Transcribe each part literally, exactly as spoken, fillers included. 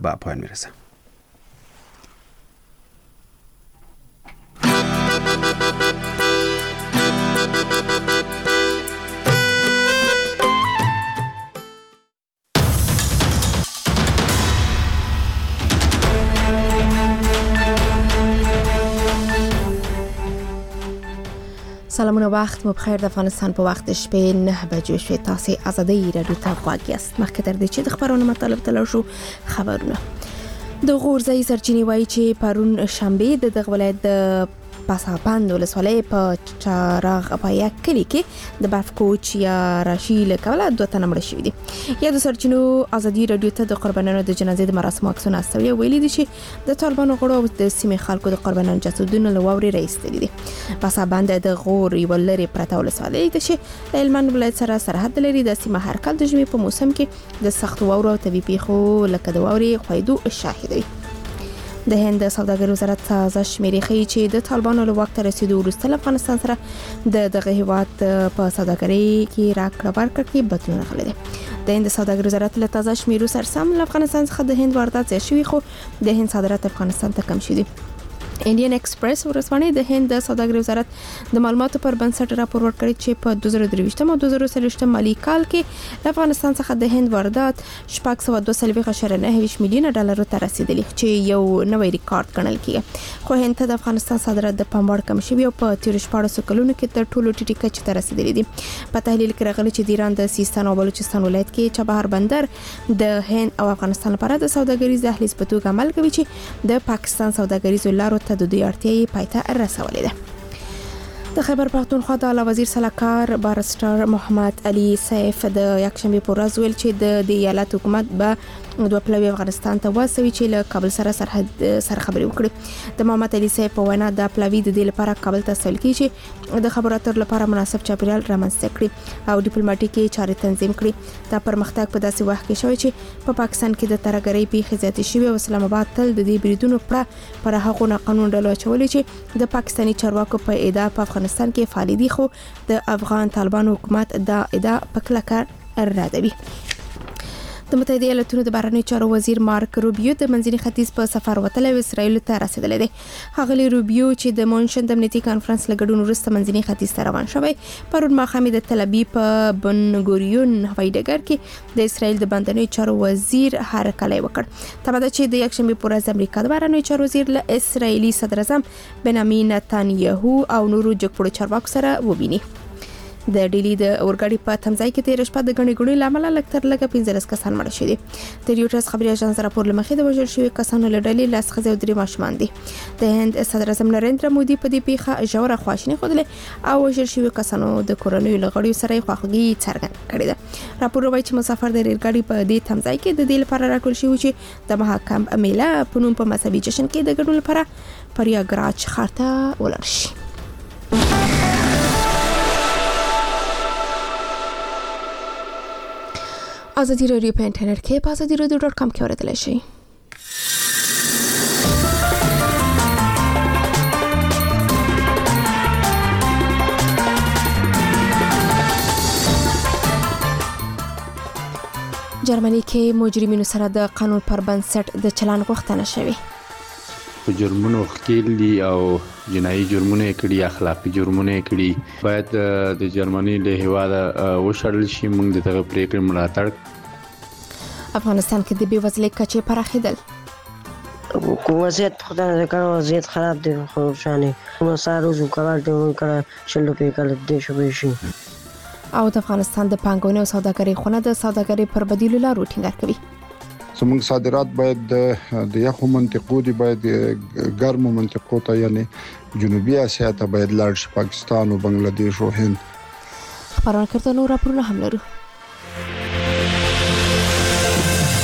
به پایان میرسه. سلامونه، وخت مو بخیر. د افغانستان په وخت شپې نه بجو شوې. تاسو آزادۍ رادیو ته غوږ یاست. مخکې تر دې چې د خبرونو مطلب ته شو خبرونه د غورځي سرچینې وایي چې پرون شنبه د دغه ولایت د پاسابند ولسوالۍ په چراغ پایا کلی کې د باف کوچ یا راشیل کوله دوه تنه مړ شوي دي. یا د سرچینو آزادۍ رادیو ته د قربانانو د جنازې د مراسمو عکسونه استوي. ویلي دي چې د طالبانو غړو او د سیمې خلکو د قربانانو جسدونه له واورې راایستلي دي. پاسابند د غور یو لري پرته ولسوالۍ ده چې د هلمند ولایت سره سرحد لري. د سیمه هر کال د ژمي په موسم کې د سخت واورو او طبیعي پیښو لکه د واورې خویدو شاهد وي. د هند سوداګرۍ وزارت تازه شمیرې ښیي چې د طالبانو له واک ته رسیدو وروسته له افغانستان سره د دغه هیواد په سوداګرۍ کې راکړه ورکړه کې بدلون راغلی دی. د هند سوداګرۍ وزارت له تازه شمیرو سره سم له افغانستان څخه د هند واردات زیات شوي، خو د هند صادرات افغانستان ته کم شوي دي. انډین ایکسپریس ورځپاڼې د هند سوداګرۍ وزارت د معلوماتو پر بنسټ راپور ورکړی چې په دوه زره درویشتم او دوه زره څلوېښتم مالي کال کې له افغانستان څخه د هند واردات شپږ سوه دوه څلوېښت اعشاریه نهه ویشت میلیونه ډالرو ته رسیدلي چې یو نوی ریکارډ ګڼل کیږي. خو هند ته د افغانستان صادرات د پام وړ کم شوي او په تیرو شپاړسو کلونو کې تر ټولو ټیټې کچې ته رسیدلي دي. په تحلیل کې راغلی چې د ایران د سیستان او بلوچستان ولایت کې چابهار بندر د هند او افغانستان لپاره د سوداګریز دهلیز په توګه عمل کوي چې د پاکستان سوداګریزو لارو ته د دوی اړتیاوې پایته رسولې ده. د خیبر پختونخوا د اعلی وزیر سلاکار بارسټر محمد علي سیف د یکشنبه په ورځ ویل چې د ایالت حکومت به دوه پلوي افغانستان ته واسوي چې له کابل سره سرحد سره خبرې وکړي. د محمد علي سیف په وینا د پلوي د دې لپاره کابل ته سول کیږي چې د خبرو اترو لپاره مناسب چاپیریال رامنځته کړي او ډیپلوماټیکي چارې تنظیم کړي. دا پرمختګ په داسې وخت کې شوی چې په پاکستان کې د ترهګرۍ پیښې زیاتې شوې او اسلام آباد تل د دې بریدونو پړه پر هغو قانون ډلو چولې چې د پاکستاني چارواکو په ادعا په افغانستان کې فعال دي، خو د افغان طالبانو حکومت دا ادعا په کلکه ردوي. د متحده ایالاتونو د بهرنیو چارو وزیر مارک روبیو د منځني ختیځ په سفر وتلی او اسرائیل ته رسیدلی دی. ښاغلی روبیو چې د مونشن د امنیتي کانفرنس له ګډون وروسته منځني ختیځ ته روان شوی، پرون ماښام د تل ابیب په بن ګوریون هوایي ډګر کې د اسرائیل د بهرنیو چارو وزیر هرکلی وکړ. تمه ده چې د یکشنبې په ورځ د امریکا د بهرنیو چارو وزیر له اسرائیلي صدر اعظم بنیامین نتانیاهو او نورو جګپوړو چارواکو سره وویني. د ډیلی د اورګاډي په تمځای کې تیر شپه د غنی غړي لامل لکتر لګه پنځلس کسان مړ شوي دي. د ریوټرز خبري اژانس راپور لمخې د وژل شوي کسانو له ډلې لاس خزه او درې ماشومان دي. د هند صدر اعظم نریندرا مودي په دې پیښه ژوره خواشیني خوده او وژل شوي کسانو د کورنۍ لغړیو سره خواخوږي څرګند کړې ده. راپور وايي چې مسافر د ریلګاډي په دې تمځای کې د دې لپاره راټول شوي چې د محاکم میله په نوم په مذهبي جشن کې د ګډون لپاره پریاګراج ښار ته ولاړ شي. آزادی رادیو په انټرنیټ کې په آزادی رادیو ډاټ کام کې اوریدلای شئ. جرمني کې مجرمینو سره د قانون پر بنسټ د چلن غوښتنه شوې. په جرمونو ښکیل دي او جنایي جرمونه کړي، اخلاقي جرمونه کړي، باید د جرمني له هیواده وشړل شي. موږ د دغه پریکړې ملاتړ. افغانستان کې د بېوزلۍ کچې پراخېدل. وضعیت خدای دې کړه وضعیت خراب دی، خو شانې نو سارو زو کار دی کړه شلو په کله دې شو به شي. او د افغانستان د پانګونې او سوداګرۍ خونه د سوداګرۍ پر بدیلو لارو ټینګار کوي. زموږ صادرات باید د یخو منطقو دی، باید ګرمو منطقو ته یعنی جنوبي اسیا ته باید لاړ شي، پاکستان او بنگلاديش او هند. خبرونه کړه نو راپورونه هم لرو.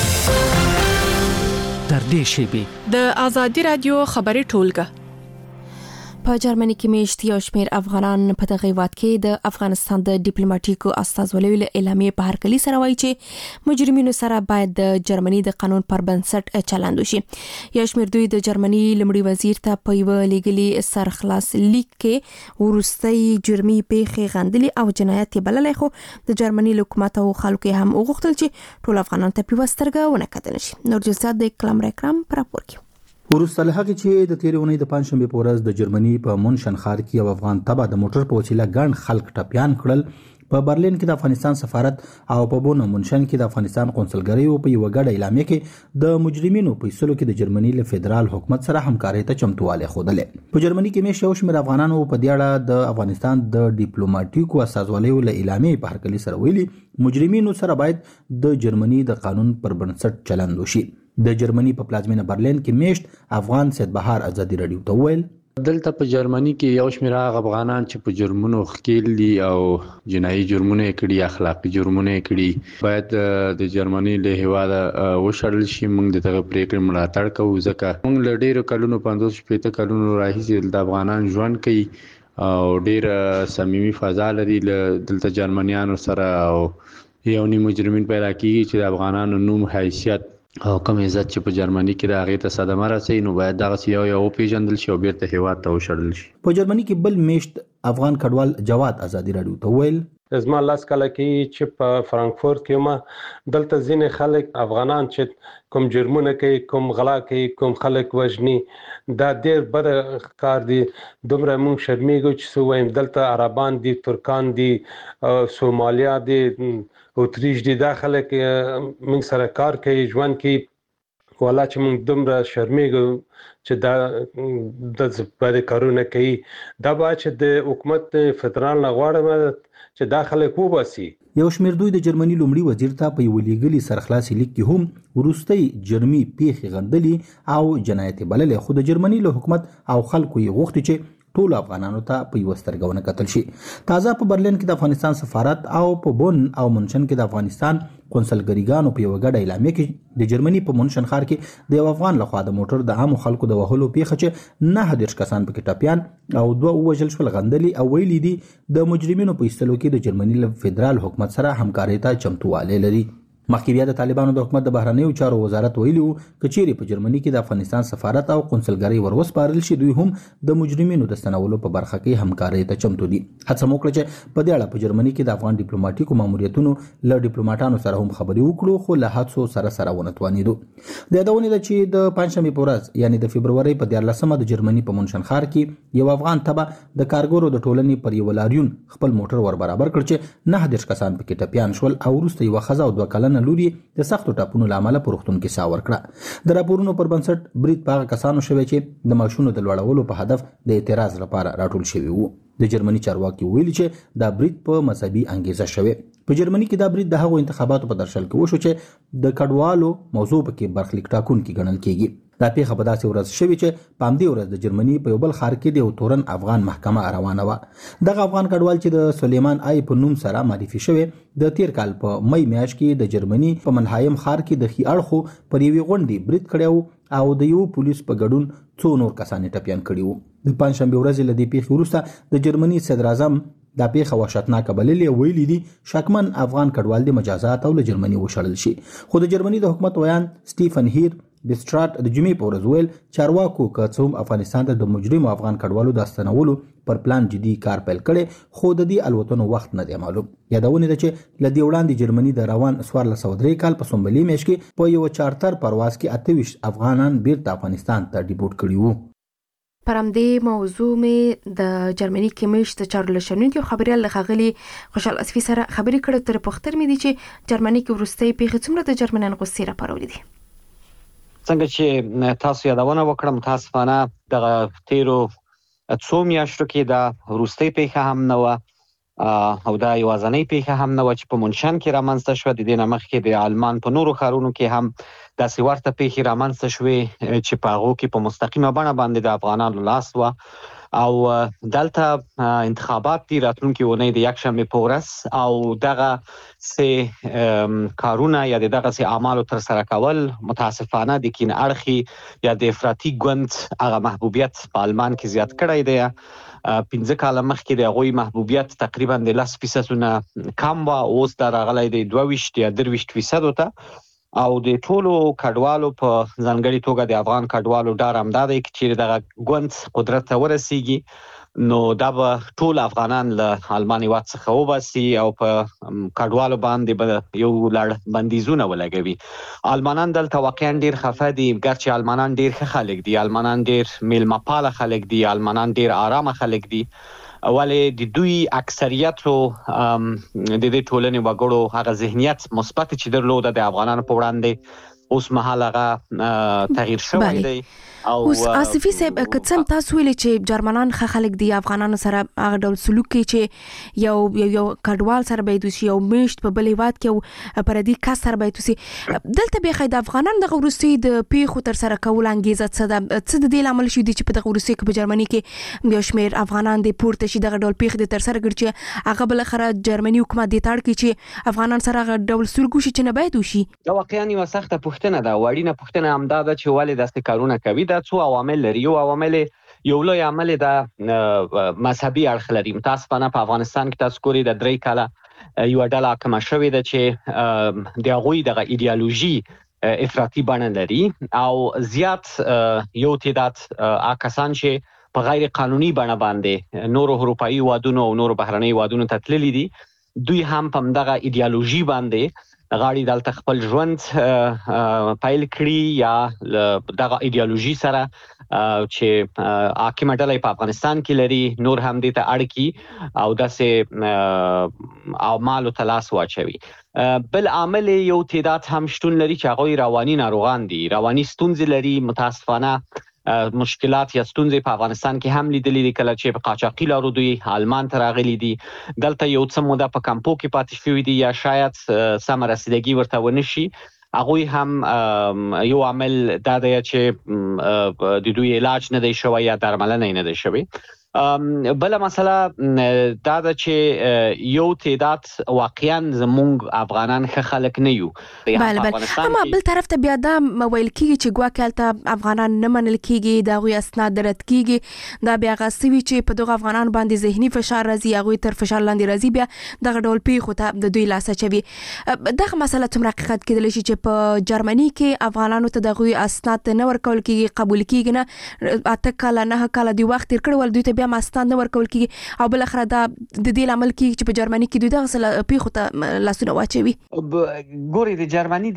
تر دې شی به د آزادی رادیو خبري ټولګه په جرمني کې میشت یو شمېر افغانان په دغه هیواد کې د افغانستان د ډیپلوماټیکو استازولیو له اعلامیې په هرکلي سره وایي چې مجرمینو سره باید د جرمني د قانون پر بنسټ چلند وشي. یو شمېر دوی د جرمني لمړي وزیر ته په یو لیګلي سرخلاص لیک کې ورستۍ جرمي پیښې غندلي او جنایت بللې، خو د جرمني حکومت او خلکو هم وغوښتل چې ټول افغانان ته په وسترګه ونه کتل شي. نور جزئیات د کلام راکرام پر راپور کې. وروسته له هغې چې د تېرې اونۍ د پنجشنبې په ورځ د جرمني په مونشن ښار کې یو افغان تبه د موټر په وسیله ګڼ خلک ټپیان کړل. په برلین کې د افغانستان سفارت او په بون مونشن کې د افغانستان قونسلګریو په یوه ګډه اعلامیه کې د مجرمینو په ایستلو کې د جرمني له فدرال حکومت سره همکارۍ ته چمتووالی ښودلی. په جرمني کې میشت یو شمېر افغانانو په دې اړه د افغانستان د ډیپلوماټیکو استازولیو له اعلامیې په هرکلي سره ویلي مجرمینو سره باید د جرمني د قانون پر بنسټ چلند وشي. د جرمني په پلازمینه برلین کې میشت افغان سید بهار ازادي رادیو ته وویل دلته په جرمني کې یو شمېر هغه افغانان چې په جرمونو ښکیل دي او جنایي جرمونه یې کړي، اخلاقي جرمونه یې کړي، باید د جرمني له هیواده وشړل شي. موږ د دغه پریکړې ملاتړ کوو ځکه موږ له ډېرو کلونو پنځوس شپېته کلونو راهیسې د افغانان ژوند کوي او ډېر صمیمي فضا لري دلته جرمنیانو سره، او یو نیم مجرمین پیدا کیږي چې د افغانانو نوم، حیثیت او کوم عزت چې په جرمني کې د هغې ته صدمه رسوي، نو باید دغسې یو یو وپېژندل شي او بیرته هیواد ته وشړل شي. په جرمني کې بل میشت افغان کډوال جواد ازادي رادیو ته وویل زما لاس کله کې چې په فرانکفورت کې ما دلته ځینې خلک افغانان چې کوم جرمونه کوي، کوم غلا کوي، کوم خلک وژني، دا ډېر بد کار دی. دومره موږ شرمېږو چې څه وایم. دلته عربان دي، ترکان دي، سومالیا دي، اتریش دي، دا خلک موږ سره کار کوي، ژوند کوي. والا چې موږ دومره شرمېږو چې دا د بد کارونه کوي. دا باید چې د حکومت فدرال نه غواړم چې دا خلک وباسي. یو شمېر دوی د جرمني لومړي وزیر ته په یوه لیږلي سرخلاصي لیک کې هم وروستۍ جرمي پیښې غندلي او جنایت بللې، خو د جرمني له حکومت او خلکو یې غوښتي چې ټول افغانانو ته په یوه سترګه ونه کتل شي. تازه په برلین کې د افغانستان سفارت او په بون او منشن کې د افغانستان قونسلګریګانو په یوه ګډه اعلامیه کې د جرمني په منشن ښار کې د یو افغان لخوا د موټر د عامو خلکو د وهلو پیښه چې نهه دېرش کسان پکې ټپیان او دوه ووژل شول غندلي او ویلي دي د مجرمینو په ایستلو کې د جرمني له فدرال حکومت سره همکارۍ ته چمتووالی لري. مخکې بیا د طالبانو د حکومت د بهرنیو چارو وزارت ویلي وو که چیرې په جرمني کې د افغانستان سفارت او قونسلګرۍ ور وسپارل شي، دوی هم د مجرمینو د ستنولو په برخه کې همکارۍ ته چمتو دي. هڅه مو کړه چې په دې اړه په جرمني کې د افغان ډیپلوماټیکو ماموریتونو له ډیپلوماټانو سره هم خبرې وکړو، خو له هڅو سره سره ونه توانېدو. د یادونې ده چې د پنجشنبې په ورځ یعنې د فبرورۍ په دیارلسمه د جرمني په منشن ښار کې یو افغان تبه د کارګرو د ټولنې پر یوه لاریون خپل موټر ور برابر کړ چې نهه دېرش کسان پکې ټپیان شول او وروسته یوه ښځه او دوه کلنه لور یې د سختو ټاپونو له امله په روغتون کې ساه ورکړه. د راپورونو پر بنسټ برید په هغه کسانو شوی چې د ماشونو د لوړولو په هدف د اعتراض لپاره راټول شوي وو. د جرمني چارواکي ویلي چې دا برید په مذهبي انګیزه شوی. په جرمني کې دا برید د هغو انتخاباتو په درشل کې وشو چې د کډوالو موضوع پکې برخلیک ټاکونکي ګڼل کېږي. دا پیښه په داسې ورځ شوې چې په همدې ورځ د جرمني په یو بل ښار کې د یو تورن افغان محکمه روانه وه. دغه افغان کډوال چې د سلیمان آی په نوم سره معرفي شوی د تیر کال په مۍ میاشت کې د جرمني په منهایم ښار کې د ښي اړخو پر یوې غونډې برید کړی و او د یو پولیس په ګډون څو نور کسان یې ټپیان کړي وو. د پنجشنبې ورځې له دې پیښې وروسته د جرمني صدر اعظم دا پیښه وحشتناکه بللې او ویلي دي شکمن افغان کډوال د مجازات او له جرمني وشړل شي. خو د جرمني د حکومت ویان سټیفن هیر بیسټراټ د جمعې په ورځ ویل چارواکو که څه هم افغانستان ته د مجرمو افغان کډوالو د ستنولو پر پلان جدي کار پیل کړی، خو د دې الوتنو وخت نه دی معلوم. یادونې ده چې له دې وړاندې جرمني د روان څوارلس سوه درې کال په سنبلې میاشت کې په یوه چارتر پرواز کې اته ویشت افغانان بیرته افغانستان ته ډیپورټ کړي وو. پر همدې موضوع مې د جرمني کې میشت د چارو له شنونکي خبریال له ښاغلي خوشحال اصفي سره خبرې کړې. ترې پوښتنې مې دي چې جرمني کې وروستۍ پیښې څومره د جرمنیانو غوسې راپارولې دي. څنګه چې تاسو یادونه وکړه، متاسفانه دغه تیرو څو میاشتو کې دا وروستۍ پیښه هم نه وه او دا یوازنۍ پیښه هم نه وه چې په منشن کې رامنځته شوه. د دې نه مخکې د آلمان په نورو ښارونو کې هم داسې ورته پیښې رامنځته شوې چې په هغو کې په مستقیمه بڼه باندې د افغانانو لاس وه. او دلته انتخابات دي راتلونکي ونې د یک شنبه په ورځ او دغه سه کارونه یا دغه سه اعمال تر سره کول متاسفانه د کین اړخي یا د افراطي ګوند هغه محبوبیت په آلمان کې زیات کړی دی. پنځه کاله مخکې د هغوی محبوبیت تقریبا د لس فیصدونه کم و، اوس دا راغلی دی دوه ویشت یا درې ویشت فیصدو ته. او د ټولو کډوالو په ځانګړي توګه د افغان کډوالو ډار همدا دی چې دغه ګوند قدرت ته ورسیږي نو دا به ټول افغانان له آلمان هېواد څخه وباسي او په کډوالو باندې به یو لړ بندیزونه ولګوي. آلمانان دلته واقعا ډېر خفه دي، ګرچې آلمانان ډېر ښه خلک دي، آلمانان ډېر میلمه پاله خلک دي، آلمانان ډېر آرامه خلک دي، ولې د دوی اکثریتو د دې ټولنې وګړو هغه ذهنیت مثبت چې درلوده د افغانانو په وړاندې اوس مهال هغه تغییر شوی دی. اوس آصفي صاحب کڅم تاسو ویلې چې جرمنان ښه خلک دي، افغانانو سره هغه ډول سلوک کوي چې یو یو کډوال سره باید وشي، یو میشت په بل هېواد کې پردي کس سره باید وشي. دلته بیا د افغانانو دغه وروستي د پیښو تر سره کول انګیزه څه ده؟ څه د دې لامل شوی دی چې په دغه وروستي کې په جرمني کې یو شمېر افغانان د پورته شي دغه ډول پیښې د تر سره کړي چې هغه بالاخره جرمني حکومت دې تاړ کړي چې افغانان سره هغه ډول سلوک وشي چې نه باید وشي؟ دا واقعا یوه سخته پوښتنه ده، وړینه پوښتنه همدا ده چې ولې داسې کارونه کوي. دا څو عوامل لري. یو عوامل یو لوی عامل د مذهبي اړخ لري. متاسفانه په افغانستان کې تاسو ګورئ د درې کاله یو ډله حاکمه شوې ده چې د هغوی دغه ایډیالوژي افراطي بڼه لري او زیات یو تعداد کسان چې په غیر قانوني بڼه باندې نورو اروپایي هېوادونو او نورو بهرنۍ هېوادونو ته تللي دي، دوی هم په همدغه ایډیالوژي باندې غاړي دلته خپل ژوند پیل کړي یا دغه ایډیالوژي سره چې حاکمه ډله په افغانستان کې لري نور هم دې ته اړ کړي او داسې اعمالو ته لاس واچوي. بل عامل یو تعداد هم شتون لري چې هغوی رواني ناروغان دي، رواني ستونزې لري. متاسفانه مشکلات یا ستونزې په افغانستان کې هم لیدلې دي، کله چې په قاچاقي لارو دوی آلمان ته راغلي دي، دلته یو څه موده په کمپو کې پاتې شوي دي یا شاید سمه رسیدګي ورته ونه شي. هغوی هم یو عامل دا دی چې د دوی علاج نه دی شوی یا درملنه یې نه دی شوی. بله مسله دا ده چې یو تعداد واقعا زمونږ افغانان ښه خلک نه یو. بله بله، اما بل طرف ته بیا دا ویل کېږي چې ګواکې هلته افغانان نه منل کېږي، د هغوی اسناد رد کېږي، دا بیا هغه څه وي چې په دغو افغانانو باندې ذهني فشار راځي، هغوی تر فشار لاندې راځي، بیا دغه ډول پیښو ته د دوی لاس اچوي. دغه مسله څومره حقیقت کېدلی شي چې په جرمني کې افغانانو ته د هغوی اسناد نه ورکول کېږي، قبول کېږي نه، اته کاله نه کاله دوی وخت تېر کړی ول، دوی ته بیا ماستان نه ورکول کېږي او بالاخره دا د دې لامل کېږي چې په جرمني کې دوی دغه پیښو ته لاسونه واچوي. ګورئ د جرمني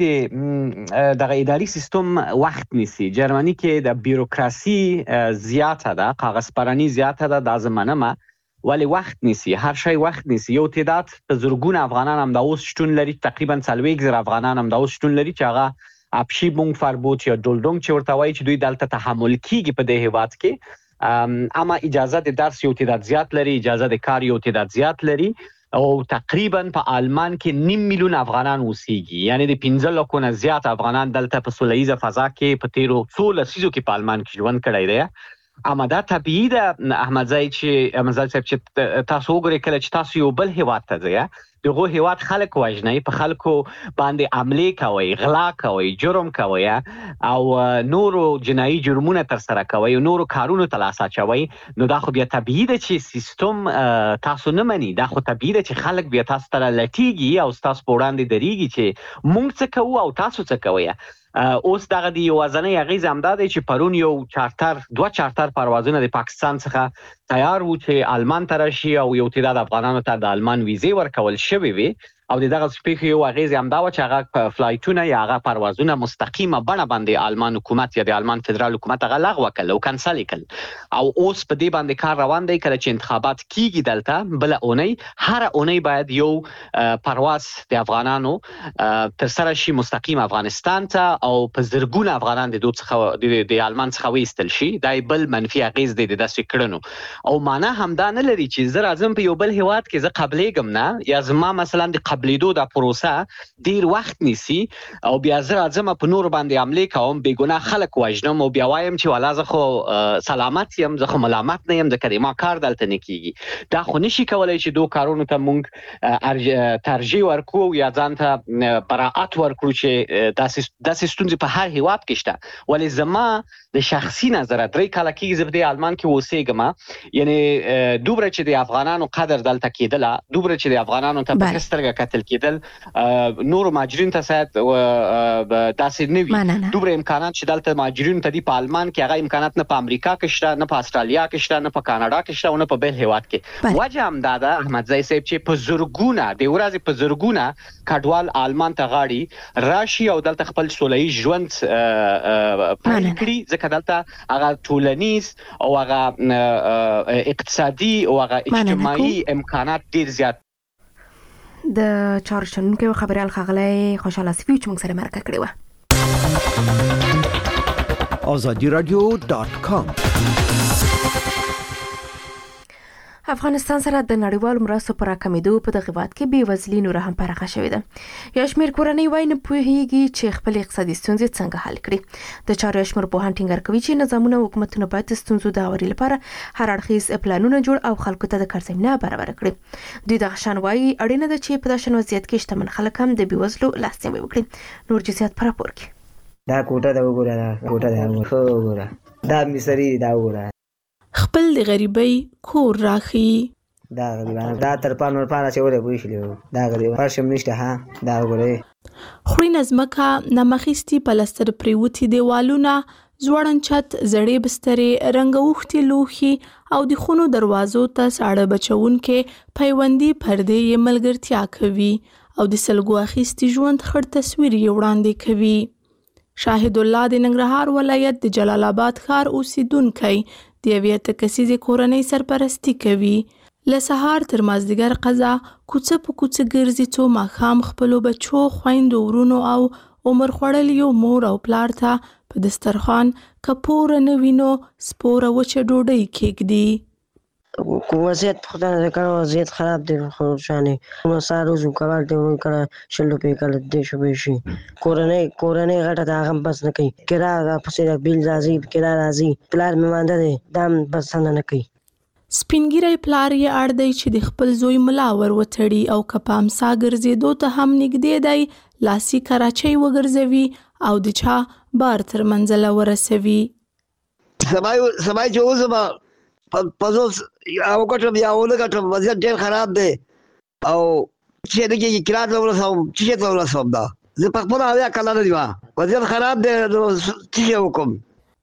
د دغه اداري سیستم وخت نیسي. جرمني کې د بیروکراسي زیاته ده، کاغذ پراني زیاته ده، دا زه منمه، ولې وخت نیسي، هر شی وخت نیسي. یو تعداد په زرګونه افغانان هم دا اوس شتون لري، تقریبا څلوېښت زره افغانان هم دا اوس شتون لري چې هغه اپشي بونګ فربوت یا ډولډونګ چې ورته وایي چې دوی دلته تحمل کېږي په دې هېواد کې. اما اجازه د درس یو تعداد زیات لري، اجازه د کار یو تعداد زیات لري او تقریبا په آلمان کې نیم میلیون افغانان اوسېږي، یعنی د پنځه لکو نه زیات افغانان دلته په سوله ییزه فضا کې په تیرو څو لسیزو کې په آلمان کې ژوند کړی دی. اما دا طبیعي ده احمدزی چې احمدزی صاحب چې تاسو وګورئ کله چې تاسو یو بل هېواد ته ځئ، دغه هېواد خلک وژنئ، په خلکو باندې حملې کوئ، غلا کوئ، جرم کوئ او نورو جنایي جرمونه ترسره کوئ، نورو کارونو ته لاس اچوئ، نو دا خو بیا طبیعي ده چې سیستم تاسو نه مني. دا خو طبیعي ده چې خلک بیا تاسو ته لټیږي او ستاسو په وړاندې درېږي چې موږ څه کوو او تاسو څه کوئ. اوس دغه د یوازنۍ اغیز همدا دی چې پرون یو چارتر دوه چارتر پروازونه د پاکستان څخه تیار وو چې آلمان ته راشي او یو تعداد افغانانو ته د آلمان ویزې ورکول شوې وي او دغه سپیخ یو اغیز همدا و چې هغه فلایټونه یا هغه پروازونه مستقیمه بڼه باندې آلمان حکومت یا د آلمان فدرال حکومت هغه لغوه کړل او کنسل کړل او اوس په دې باندې کار روان دی. کله چې انتخابات کیږي دلته بل اونۍ هر اونۍ باید یو پرواز د افغانانو تر سره شي مستقیم افغانستان ته او په زرګونه افغانان د دوه څخه د آلمان څخه وېستل شي. دا بل منفي اغیز دی د داسې کړنو او معنا همدا نه لري چې زه راځم په یو بل هیواد کې زه قبلېږم نه یا زما مثلا د قبلېدو د پروسه ډیر وخت نیسي او بیا زه راځم په نور باندې عملې کوم بې ګناه خلک وژنم او بیا وایم چې والا زه خو سلامت یم زه خو ملامت نه یم ځکه ما کار دلته نه کیږي دا خو نشي کولای چې دوه کارونو ته موږ ترجیح ورکو یا ځان ته براءت ورکړو چې داسې داسې ستونزې په هر هیواد کې شته ولې زما د شخصي نظر درې کاله کېږي زه په دې آلمان کې اوسېږم یعنی دومره چې د افغانانو قدر دلته کېدله دومره چې د افغانانو ته په سترګه کتل کېدل نور ماجرین ته ساعت داسې نه وي دومره امکانات چې دلته ماجرین ته دي په آلمان کې هغه امکانات نه په امریکا کې شته نه په استرالیا کې شته نه په کاناډا کې شته او نه په بل هیواد کې وجه هم دا ده احمدزی صاحب چې په زرګونه د ورځې په زرګونه کډوال آلمان ته غاړي راشي او دلته خپل سولهي ژوند پیل کړي ځکه دلته هغه ټولنیز او هغه اقتصادي او هغه اجتماعي امکانات ډیر زیات د چارشنونکو خبريال خغلی خوشاله سفیو چې موږ سره مرکه کړې و azadi radio dot com افغانستان سره د نړیوالو مرستو پر راکمېدو په دغه وخت کې بې وزلي نور هم پراخه شوې ده یو شمېر کورنۍ وایي نه پوهېږي چې خپل اقتصادي ستونزې څنګه حل کړي د چارو شمېر پوهان ټینګار کوي چې نظامونه حکومتونه باید د ستونزو د هواري لپاره هر اړخیز پلانونه جوړ او خلکو ته د کار زمینه برابر کړي دوی دغه شان وایي اړینه ده چې په داسې وضعیت کې شتمن خلک هم د بې وزلو لاسنیوی وکړي نور جزئیات په راپور کې دا کوټه دا وګوره دا کوټه دا وګوره دا مصری دا وګوره خپل د غریبۍ کور راخي دا غریبانه دا تر پانور پانه چې وره وښلو دا غریب پرشم نشته ها دا وګوره خوري نظمکه نمخېستي پلستر پریوتی دیوالونه زوړن چت زړې بسترې رنګ اوختي لوخي او د خونو دروازو ته ساړه بچون کې پیوندي پردې یې ملګرتیا کوي او د سلګو اخیستي ژوند خړ تصویر یې وړاندې کوي شاهد الله د ننګرهار ولایت د جلال آباد ښار اوسیدونکی د یوې تکسیزې کورنۍ سرپرستی کوي له سهار تر مازدیګر قضا کوڅه په کوڅه ګرځي څو ماښام خپلو بچو خویندو ورونو او عمر خوړلیو مور او پلار ته په دسترخوان کپوره نه وینو سپوره وچه ډوډۍ کېږدي وضعیت خدای دې کړه وضعیت خراب دی خو شانې نو سار روزو کار دی ورو کړه شل روپۍ کله دې شو به شي کورنۍ کورنۍ غټه دا هم بس نه کوي کرا پسې بیل راځي کرا راځي پلار مې مانده دی دام بس نه کوي سپینګیری پلار یې اړ دی چې د خپل زوی ملا ور وتړي او کپام سا ګرځېدو ته هم نږدې دی لاسي کراچۍ وګرځوي او د چا بار تر منزله ورسوي سبای سبای چې اوسما پزوس او کټم یا اول کټم وضعیت ډېر خراب دی او چې دغه کراچۍ ورسوم چې څه ورسوم دا زه په خپل اویا کله نه دی وضعیت خراب دی چې وکم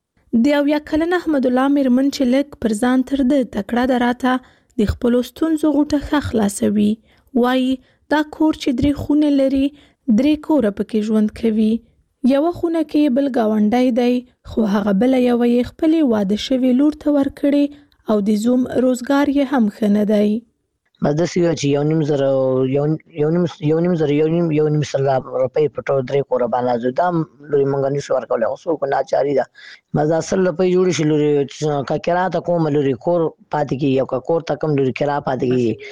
د اویا کلن احمد الله میرمن چې لک پر ځان تر د تکړه دراته د خپل ستونزو غوټه ښه خلاصوي وایي دا کور چې درې خونه لري درې کوره پکې ژوند کوي یو خونه کې بل گاونډی دی خو هغه بل یو یې خپل واده شوی لور ته ورکړي او د زوم روزګار یې هم ښه نه دی مدرسې چې یو نیم زره یو یو نیم یو نیم زره یو نیم یو نیم سل روپۍ په ټول درې کوره باندې دام لوري مونږ نشو ورکول اوسو کو ناچاري ده مزه سل روپۍ جوړ شي لوري کا کرا ته کوم لوري کور پاتې کی یو کا کور ته کم لوري کرا پاتې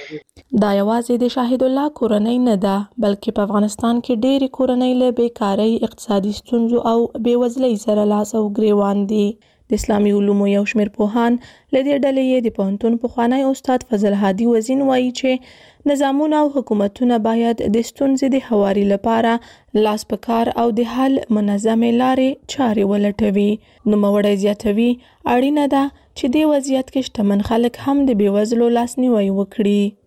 کی دا یوازې د شاهد الله کورنۍ نه ده بلکې په افغانستان کې ډېری کورنۍ له بیکاری اقتصادي ستونزو او بېوزلۍ سره لاس او ګریوان دي د اسلامي علومو یو شمېر پوهان له دې ډلې یې د پوهنتون پخوانی استاد فضل هادي وزین وایي چې نظامونه او حکومتونه باید د ستونزې د هواري لپاره لاس په کار او د حل منظمې لارې چارې ولټوي نوموړی زیاتوي اړینه ده چې دې وضعیت کې شتمن خلک هم د بېوزلو لاسنیوی وکړي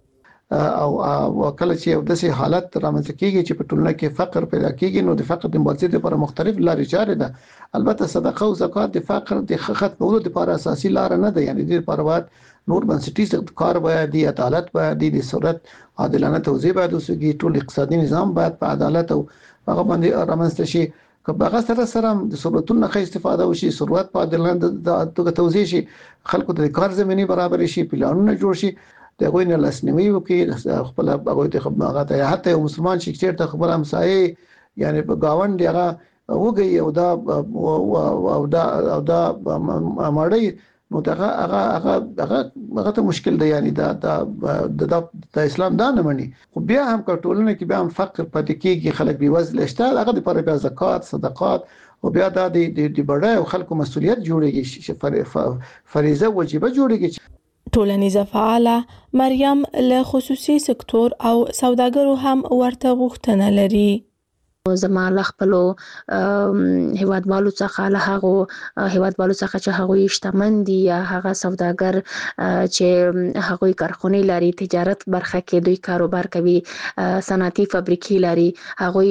او کله چې یو داسې حالت رامنځته کیږي چې په ټولنه کې فقر پیدا کیږي نو د فقر د مبارزې لپاره مختلف لارې چارې ده البته صدقه او زکات د فقر د ختمولو لپاره اساسي لار نه ده یعنی د لپاره باید نور بنسټیز کار باید دی عدالت باید دی د صورت عادلانه توزیع باید وسوي ټول اقتصادي نظام باید په عدالت او هغه باندې رامنځته شي که هغه سره سره د ثروتونو ښه استفاده وشي ثروت په عادلانه توګه توزیع شي خلکو ته د کار زميني برابر شي پلانونه جوړ شي د غوینه لاسنیوي وکړي خپل هغه ته هغه ته حتی یو مسلمان چې چیرته خبر همسایه یعنی په گاوند هغه وګي او دا او دا او دا مړی نو دغه هغه هغه هغه هغه ته مشکل دی، یعنی دا د د اسلام دا نه مني. خو بیا هم کټولنه کې بیا هم فقر پاتې کیږي، خلک بي وزله شته، هغه د پر بیا زکات صدقات او بیا د د بډای او خلکو مسولیت جوړیږي چې فریضه وجيبه جوړیږي. ټولنیزه فعاله مریم له خصوصي سکتور او سوداګرو هم ورته غوښتنه لري. زما له خپلو هیوادوالو څخه له هغه هیوادوالو څخه چې هغوی شتمن دي یا هغه سوداګر چې هغوی کارخونې لري، تجارت برخه کې دوی کاروبار کوي، صنعتي فابریکې لري، هغوی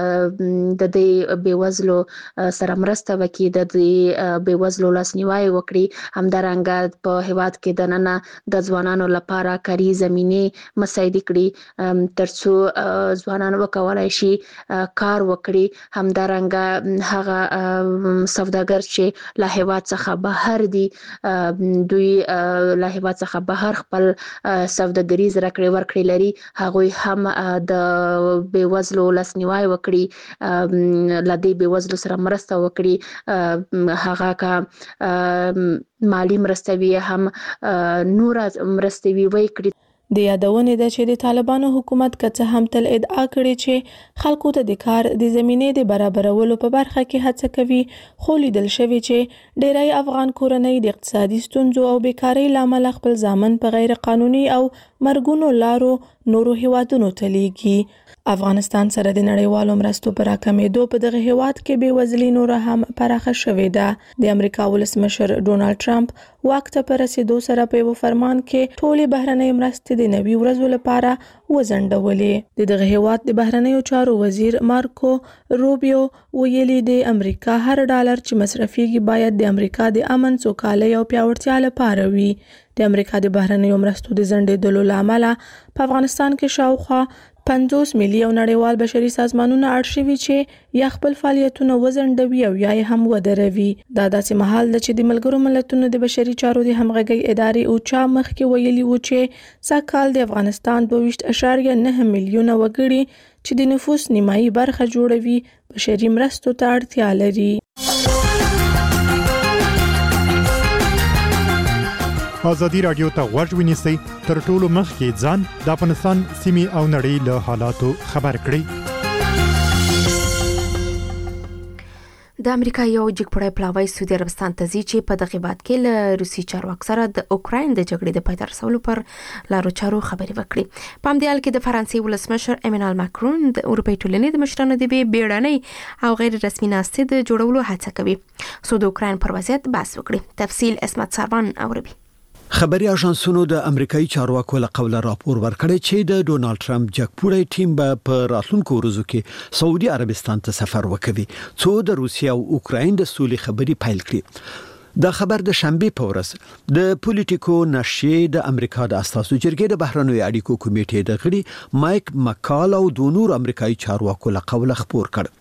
د دې بیوزلو سره مرسته وکړي، د دې بیوزلو لاسنیوي وکړي. همدارنګه په هیواد کې د نن د ځوانانو لپاره کاري زمینه مساعد کړي ترڅو ځوانان وکولای شي کار وکړي. همدارنګه هغه سوداګر چې له هیواد څخه بهر دي، دوی له هیواد څخه بهر خپل سوداګریز راکړې ورکړې لري، هغوی هم د بیوزلو لاسنیوي وکړي، له دې بیوزلو سره مرسته وکړي، هغه کا مالی مرسته وي هم نور مرسته وي وکړي. د یادونې ده چې د طالبانو حکومت که څه هم تل ادعا کړې چې خلکو ته د کار د زمینې د برابرولو په برخه کې هڅه کوي، خو لیدل شوي چې ډیری افغان کورنۍ د اقتصادي ستونزو او بیکارۍ له امله خپل ځامن په غیر قانوني او مرګونو لارو نورو هیوادونو ته لیږي. افغانستان سره د نړیوالو مرستو پر راکمېدو په دغه هیواد کې بېوزلي نوره هم پراخه شوې ده. د امریکا ولسمشر ډونالد ټرمپ واک ته په رسېدو سره په یو فرمان کې ټولې بهرنۍ مرستې د نوي ورځو لپاره وځنډولې. د دغه هیواد د بهرنیو چارو وزیر مارکو روبیو ویلي د امریکا هر ډالر چې مصرفيږي باید د امریکا د امن، سوکالۍ او پیاوړتیا لپاره وي. د امریکا د بهرنیو مرستو د ځنډېدلو له امله په افغانستان کې شاوخوا پنځوس ملي او نړیوال بشري سازمانونه اړ شوي چې یا خپل فعالیتونه وځنډوي او یا یې هم ودروي. دا داسې مهال ده چې د ملګرو ملتونو د بشري چارو د همغږۍ ادارې اوچا مخکې ویلي و چې سږکال د افغانستان دوه ویشت اعشاریه نه میلیونه وګړي چې د نفوس نیمایي برخه جوړوي بشري مرستو ته اړتیا لري. ازادي راډیو ته غوږ ونیسئ، تر ټولو مخکې ځان د افغانستان سیمې او نړۍ له حالاتو خبر کړئ. د امریکا یو جګپړی پلاوی سعودي عربستان ته ځي چې په دغه هیواد کې له روسي چارواکو سره د اوکراین د جګړې د پای ته رسولو پر لارو چارو خبرې وکړي. په همدې حال کې د فرانسې ولسمشر ایمانوئل ماکرون د اروپایي ټولنې د مشرانو د بیړنۍ او غیر رسمي ناستې د جوړولو هڅه کوي څو د اوکراین پر وضعیت بحث وکړي. تفصیل اسمت سروان اوروي. خبري اژانسونو د امریکایي چارواکو له قوله راپور ورکړی چې د ډونالد ټرمپ جګپوړی ټیم به په راتلونکو ورځو کې سعودي عربستان ته سفر وکړي څو د روسیا او اوکراین د سولې خبري پیل کړي. دا خبر د شنبه په ورځ د پولیټیکو نشریې د امریکا د اساسو جرګې د بهرنیو اړیکو کمیټې د غړي مایک مکال او د نور امریکایي چارواکو له قوله خبر کړ.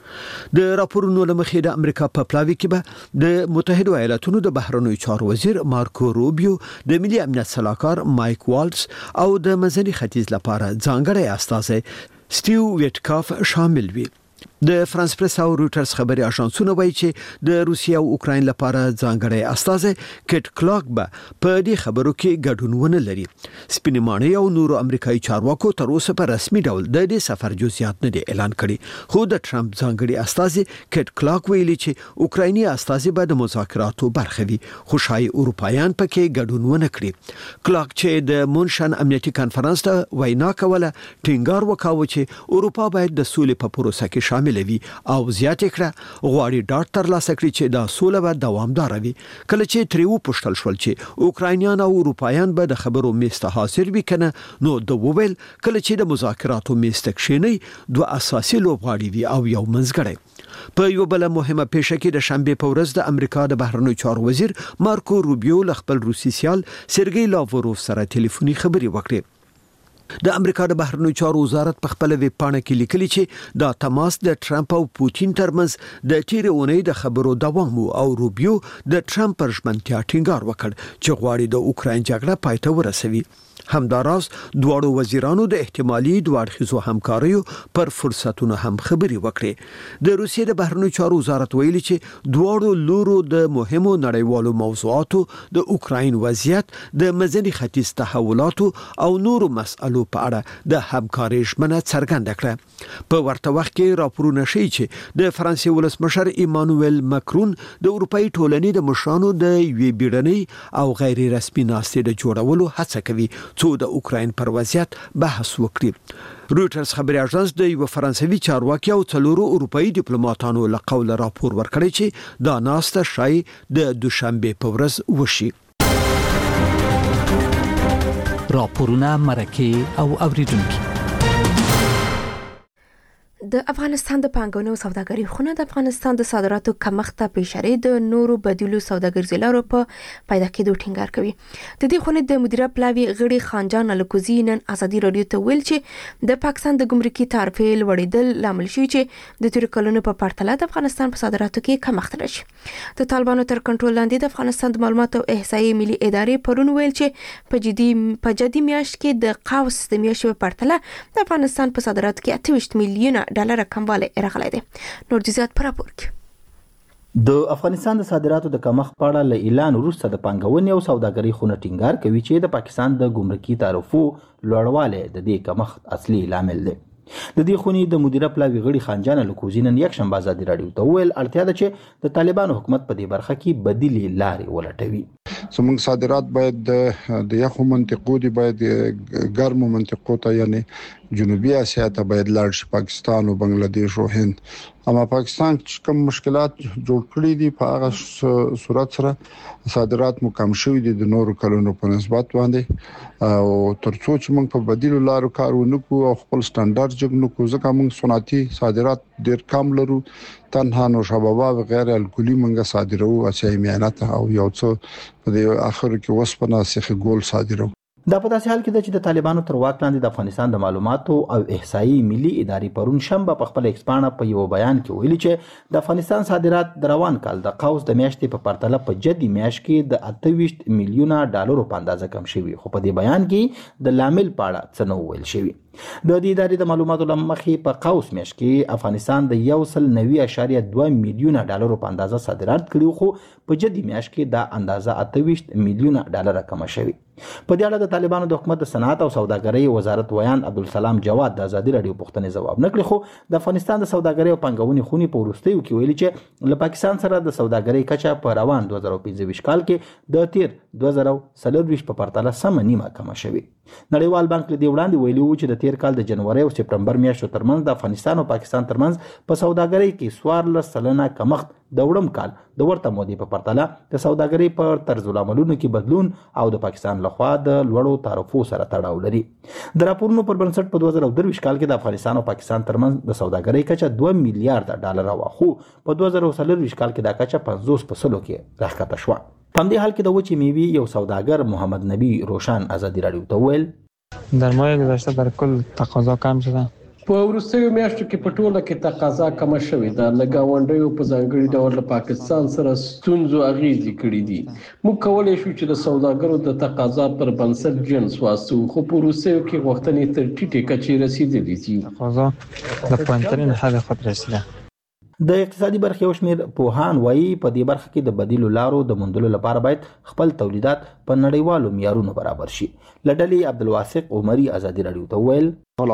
د راپورونو لمخې د امریکا په پلاوی کې به د متحده ایالاتونو د بهرنیو چارو وزیر مارکو روبیو، د ملي امنیت سلاکار مایک والټس او د منځني ختیځ لپاره ځانګړی استازی سټیو ویټکاف شامل وي. د فرانس پریس او رويټرز خبري اژانسونه وایي چې د روسیا او اوکراین لپاره ځانګړی استازی کټ کلاک به په دې خبرو کې ګډون ونه لري. سپینمانه او نورو امریکایي چارواکو تر اوسه په رسمي ډول د دې سفر جزئیات نه دي اعلان کړي، خو د ټرمپ ځانګړي استازی کټ کلاک ویلي چې اوکرایني استازی به د مذاکراتو برخه وي، خو شای اروپایان پکې ګډون ونه کړي. کلاک چې د مونشن امنیتي کانفرنس ته وینا کوله ټینګار وکاوه چې اروپا باید د سولې په پروسه کې شامل وي او زیاتې کړه غواړي ډاټ تر لاسه کړي چې دا سوله به دوامدار وي. کله چې تریو پښتل شول چې اوکراینیان او اروپایان به د خبرو میسته حاضر وي کنه، نو د وویل کله چې د مذاکراتو میسته کښینی دوه اساسي لوبغاړي وي او یو منځګړی. په یو بل مهمه پیښه کې د شنبه په ورځ د امریکا د بهرنیو چارو وزیر مارکو روبیو له خپل روسي سیال سرګی لاوروف سره ټلیفوني خبري وکړې. د امریکا د بهرنیو چارو وزارت په خپل ویب پاڼه کې لیکلي چې دا تماس د ټرمپ او پوتین ترمنځ د تیرې اونۍ د خبرو دوام او روبیو د ټرمپ پر ژمنتیا ټینګار وکړ چې غواړي د اوکراین جګړه پای ته ورسوي. همداراز دواړو وزیرانو د احتمالي دواړخیزو همکاریو پر فرصتونو هم خبري وکړي. د روسیې د بهرنیو چارو وزارت ویلي چې دواړو لورو د مهمو نړیوالو موضوعاتو د اوکراین وضعیت، د منځني ختیځ تحولاتو او نورو مسألو په اړه د همکارۍ ژمنه څرګنده کړه. په ورته وخت کې راپورونه ښیي چې د فرانسې ولسمشر ایمانوئل ماکرون د اروپאי ټولنې د مشرانو د یوې بیړنۍ او غیر رسمي ناستې د جوړولو هڅه کوي څو د اوکراین پر وضعیت بحث وکړي. رويټرز خبري اژانس د یو فرانسوي چارواکي او څلورو اروپאי ډیپلوماټانو له قوله راپور ورکړی چې دا ناسته شای د دوشنبه په ورځ وشي. راپورونه مرکه او اوریدونکو. د افغانستان د پانګونې او سوداګرۍ خونه د افغانستان د صادراتو کمښت په اشاره د نورو بدیلو سوداګریزو لارو په پیدا کېدو ټینګار کوي. د دې خونې د مدیره پلاوی غړي خانجان الکوزی نن ازادي رادیو ته ویل چې د پاکستان د ګمرکي تعرفې لوړېدل لامل شوی چې د تیر کلونو په پرتله د افغانستان په صادراتو کې کمښت راشي. د طالبانو تر کنټرول لاندې د افغانستان د معلوماتو او احصایې ملي ادارې پرون ویل چې په جدي په جدي میاشت کې د قوس د میاشتې په پرتله د افغانستان په صادراتو کې اته ویشت میلیونه ډالر کموالی راغلی دی. نور جزئیات پر راپور کې. د افغانستان د صادراتو د کمښت په اړه له اعلان وروسته د پانګونې او سوداګرۍ خونه ټینګار کوي چې د پاکستان د ګمرکي تعرفو لوړوالی د دې کمښت اصلي لامل دی. د دې خونې د مدیره پلاوی غړي خانجان الکوزی نن یک شنبه ازادي رادیو ته ویل اړتیا ده چې د طالبانو حکومت په دې برخه کې بدیلې لارې ولټوي. زموږ صادرات باید د یخو منطقو دی، باید ګرمو منطقو ته یعنی جنوبي اسیا ته باید لاړ شي، پاکستان او بنگلاديش او هند. اما پاکستان چې کوم مشکلات جوړ کړی دي په هغه صورت سره صادرات مو کم شوي دي د نورو کلونو په نسبت باندې، او ترڅو چې موږ په بدیلو لارو کار ونکړو او خپل سټانډارډ جوړ نکړو، ځکه موږ صنعتي صادرات ډیر کم لرو. تنها نو شبابا و غیر الکولي موږ صادرو، اچای میانت او یو څه په دې اخر کې وسپنه سیخ ګول صادرو. دا په داسې حال کې ده چې د طالبانو تر واک لاندې د افغانستان د معلوماتو او احصایې ملي ادارې پرون شنبه په خپل ایکسپانه په یو بیان کې ویلي چې د افغانستان صادرات د روان کال د قوس د میاشتې په پرتله په جدي میاشت کې د اته ویشت میلیونه ډالرو په اندازه کم شوي، خو په دې بیان کې د لامل په اړه څه نه ویل شوي. د دې ادارې د معلوماتو لمخې په قوس میاشت کې افغانستان د یو سل نوي اشاریه دوه میلیونه ډالرو په اندازه صادرات کړي، خو په جدي میاشت کې دا اندازه اته ویشت میلیونه ډالر کم شوي. په دې اړه د طالبانو د حکومت د صنعت او سوداګرۍ وزارت ویان عبدالسلام جواد د ازادي رادیو پوښتنې ځواب نه کړی، خو د افغانستان د سوداګرۍ او پانګونې خونې په وروستیو کې ویلي چې له پاکستان سره د سوداګرۍ کچه په روان دوه زره پنځه ویشت کال کې د تیر دوه زره څلور ویشت په پرتله سمه نیمه کمه شوې. نړیوال بانک له دې وړاندې ویلي و چې د تیر کال د جنوري او سپټمبر میاشتو ترمنځ د افغانستان او پاکستان ترمنځ په سوداګرۍ کې څوارلس سلنه کمښت د وړم کال د ورته مودې په پرتله د سوداګرۍ پر طرز العملونو کې بدلون او د پاکستان لخوا د لوړو تعرفو سره تړاو لري. د راپورونو پر بنسټ په دوه زره درویشت کال کې د افغانستان او پاکستان ترمنځ د سوداګرۍ کچه دوه میلیارډ ډالر وه، خو په دوه زره څلور ویشت کال کې دا کچه پنځوس په سلو کې راښکته شوه. په همدې حال کې د وچې میوې یو سوداګر محمد نبی روشن ازادي رادیو ته ویل در ماه گذشته در کل تقاضا کم شده. په وروستیو میاشتو کې په ټوله کې تقاضا کمه شوې ده. له ګاونډیو په ځانګړي ډول له پاکستان سره ستونزو اغېزې کړي دي. موږ کولی شو چې د سوداګرو د تقاضا پر بنسټ جنس واسو، خو په وروستیو کې غوښتنې تر ټیټې کچې رسیدلې دي. تقاضا د پایین‌ترین حد خود رسیده. د اقتصادي برخې یو شمېر پوهان وایي په دې برخه کې د بدیلو لارو د موندلو لپاره باید خپل تولیدات په نړیوالو معیارونو برابر شي. له ډلې عبدالواسق عمري ازادي رادیو ته ویل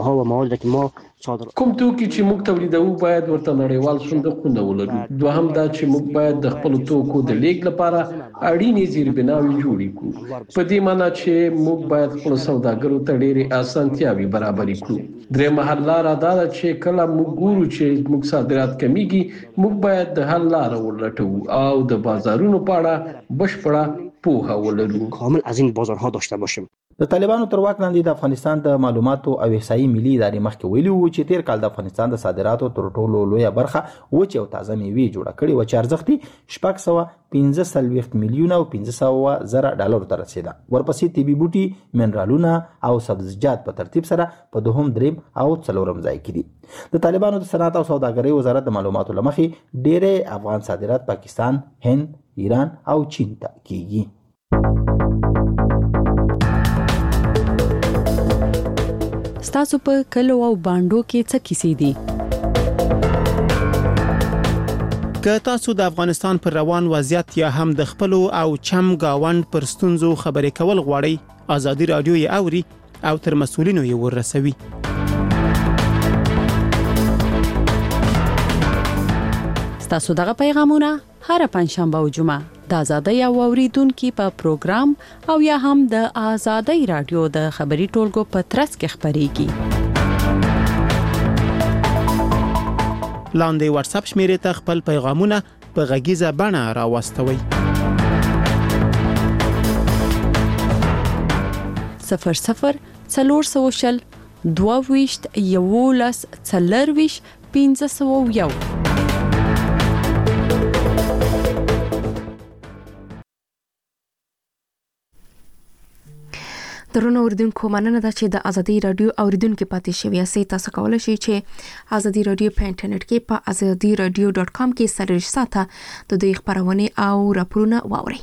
کوم توکي چې موږ تولیدوو باید ورته نړیوال صندوقونه ولرو. دوهم دا چې موږ باید د خپلو توکو د لیږد لپاره اړینې زیربناوې جوړې کړو. په دې معنی چې موږ باید خپلو سوداګرو ته ډېرې اسانتیاوې برابرې کړو. درېیمه حل لاره دا ده چې کله موږ ګورو چې موږ صادرات کمیږي، موږ باید د حل لاره ولټوو او د بازارونو په اړه بشپړه پوهه ولرو. کامل از این بازارها داشته باشیم. د طالبانو تر واک لاندې د افغانستان د معلوماتو او احصایې ملي ادارې مخکې ویلي وو چې تیر کال د افغانستان د صادراتو تر ټولو لویه برخه وچې او تازه میوې جوړه کړې وه چې ارزښت یې شپږ سوه پنځه څلوېښت میلیونه او پنځه سوه زره ډالرو ته رسېده. ورپسې طبي بوټي، منرالونه او سبزیجات په ترتیب سره په دوهم، دریم او څلورم ځای کې دي. د طالبانو د صنعت او سوداګرۍ وزارت د معلوماتو له مخې ډېری افغان صادرات پاکستان، هند، ایران او چین ته کیږي. ستاسو په کلو او باندو کې څه کیسې دي؟ که تاسو د افغانستان پر روان وضعیت یا هم د خپل او چم گاوند پر ستونزو خبرې کول غواړئ، ازادي رادیو یې اوري او تر مسؤلینو یې ورسوي. ستاسو دغه پیغامونه هر پنځشنبه او جمعه د ازادي او اوریدونکو په پروګرام او یا هم د ازادي رادیو د خبري ټولګو په ترڅ کې خبريږي. لاندې واتس اپ شمیرې ته خپل پیغامونه په غږیزه بڼه راوستوي. صفر صفر څلور سوشل دوه ویشت یولس څلرویشت پنځه سوه یو. درنو اوریدونکو، مننه ده چې د ازادي رادیو اوریدونکو پاتې شوی یاست. تاسو کولای شئ چې ازادي رادیو په انټرنیټ کې په ازادي رادیو ډاټ کام کې سرویس ساته د دوی خبرونه او راپورونه واورئ.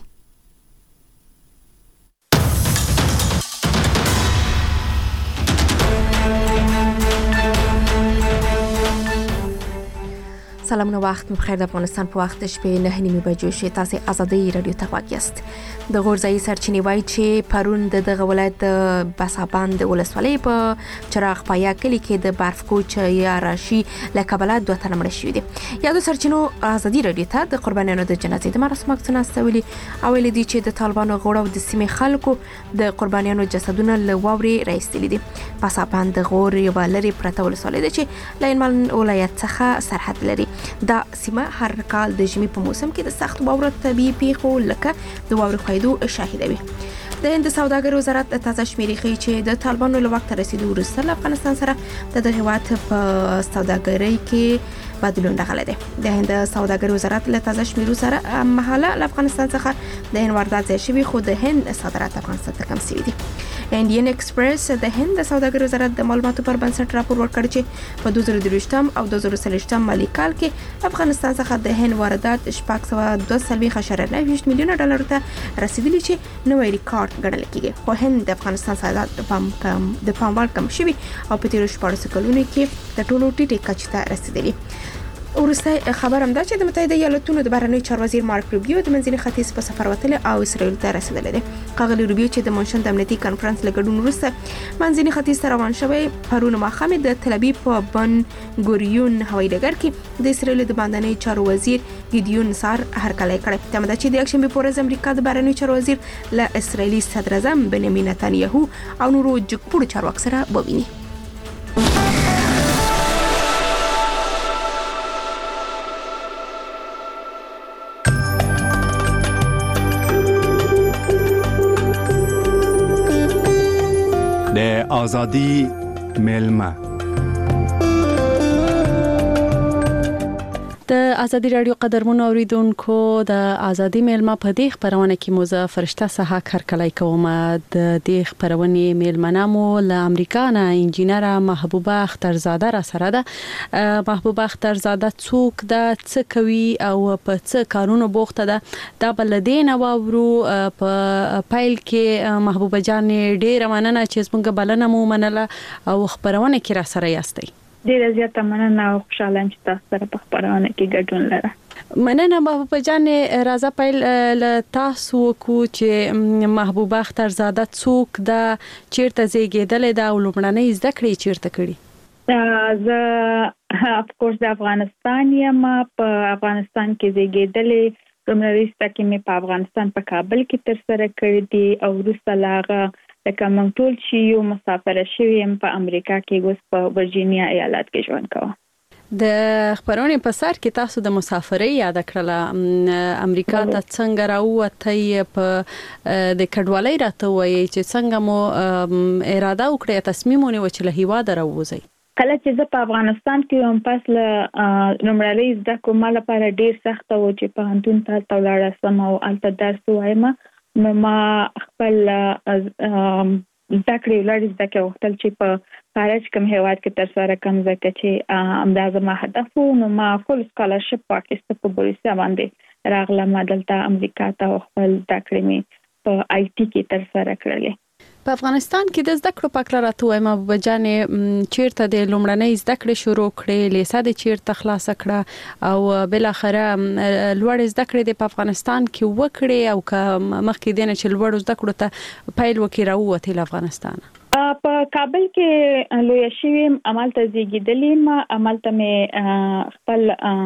سلام نو وخت بخیر. د افغانستان په وخت شپې نه نیمه بجې شي. تاسو ازادي رادیو ته واګیاست. د غورځای سرچینې وایي چې پرون د دغه ولایت بسابند ولسوالۍ په چراغ پایا کلی کې د برف کوچ یا راشي لکبله دوه تنه مړ شوي دي. یادو سرچینو ازادي رادیو ته د قربانیانو د جنازې د مراسم عکسونه استولي او ویل دي چې د طالبانو غوړو د سیمې خلکو د قربانیانو جسدونه له واوري راایستلي دي. بسابند غور یو لري پرته ولسوالۍ ده چې لاینمن ولایت څخه سرحد لري. دا سیمه هر کال د ژمي په موسم کې د سخت واورو طبيعي پیښو لکه د واورو خیدو شاهده وي. د هند سوداګرۍ وزارت تازه شمیرې ښیي چې د طالبانو له وخت رسیدو وروسته له افغانستان سره د هیواد په سوداګرۍ کې بدلون راغلی دی. د هند سوداګرۍ وزارت له تازه شمیرو سره مهاله له افغانستان څخه د هند واردات زیات شوي، خو د هند صادرات افغانستان ته کم شوي دي. انډین ایکسپریس د هند سوداګرۍ وزارت د معلوماتو پر بنسټ راپور ورکړ چې په دوه زره درویشتم او دوه زره څلوېښتم مالي کال کې افغانستان څخه د هند واردات شپږ سوه دوه څلوېښت اعشاریه نهه ویشت میلیونه ډالر ته رسیدلي چې نوی ریکارډ ګڼل کېږي. خو هند د افغانستان صادرات د پام کم د پاموړ کم شوي او په تیرو شپاړسو کلونو کې د ټولو ټیټې کچې ته رسیدلي. ورسته خبر هم دا چې د متحده ایالاتونو د بهرنی چارو وزیر مارک روبیو د منځني ختیځ په سفر وتلی او اسرائیل ته رسیدلی دی. ښاغلي روبیو چې د مونشن د امنیتي کنفرانس له ګډون وروسته منځني ختیځ ته روان شوی، پرون ماښام د تل ابیب په بن ګوریون هوایي ډګر کې د اسرائیل د باندنۍ چارو وزیر ګیدیون سار هرکلی کړی. تمه ده چې د یکشنبې په ورځ امریکا د بهرنیو چارو وزیر له اسرائیلي صدر اعظم بنیامین نتانیاهو او نورو جګپوړو چارواکو سره وویني. د ازادي ملما د ازادي رادیو قدرمنو اوریدونکو، د ازادي میلمه په دې خبرونه کې مو زه فرشته سها کارکلای کوم. د دې خبرونه میلمنه مو له امریکا نه انجینر محبوبه اخترزاده را سره ده. محبوبه اخترزاده څوک ده، څه کوي او په څه کارونو بوخته ده؟ دا بلدین او ورو په پایل کې محبوبه جان ډیره مننه چې زموږ بلنه مو منله او خبرونه کې را سره یاستئ. ډیره زیاته مننه او خوشاله یم چې تاسو سره په خبرونه کې ګډون لرم. مننه محبوبه جان. راځه پیل له تاسو کو چې محبوبه اخترزاده څوک ده، چیرته زیږیدلې ده او لومړنۍ زده کړې چیرته کړې؟ زه اف کورس د افغانستان یم. په افغانستان کې زیږیدلې، لومړنۍ زده کړې مې په افغانستان په کابل کې ترسره کړې دي او وروسته له هغه لکه موږ ټول چې یو مسافره شوي یم په امریکا کې، اوس په ورجینیا ایالت کې ژوند کوم. د خبرونه په سر کې تاسو د مسافرۍ یاد کړله. امریکا ته څنګه راووتئ؟ په د کډوالۍ راته وایي چې څنګه مو اراده وکړه، تصمیم ونیو چې له هیواده راووځئ؟ کله چې زه په افغانستان کې وم، پس له لومړنۍ زده کړو ما لپاره ډیر سخته و چې پوهنتون ته ولاړ شم او هلته درس ووایم. نو ما خپل زده کړې ولاړې زده کړې غوښتل چې په خارج کوم هیواد کې ترسره کړم، ځکه چې همدا زما هدف و. نو ما فول سکالرشپ واخیسته په بوریسیا باندې راغلم دلته امریکا ته او خپل زده کړې مې په آی ټي کې ترسره کړلې. په افغانستان کې د زده کړو په اړه راته وایم محبوبه جانې چیرته د لومړنۍ زده کړې شروع کړې لیسه د چیرته خلاص کړه او بل اخره لوړ زده کړې د افغانستان کې وکړې او که مخکې دینه چې لوړ زده کړو ته پیل وکړي راووتې له افغانستان په کابل کې لوی شوی عمل ته زیږیدلې ما عمل ته مې خپل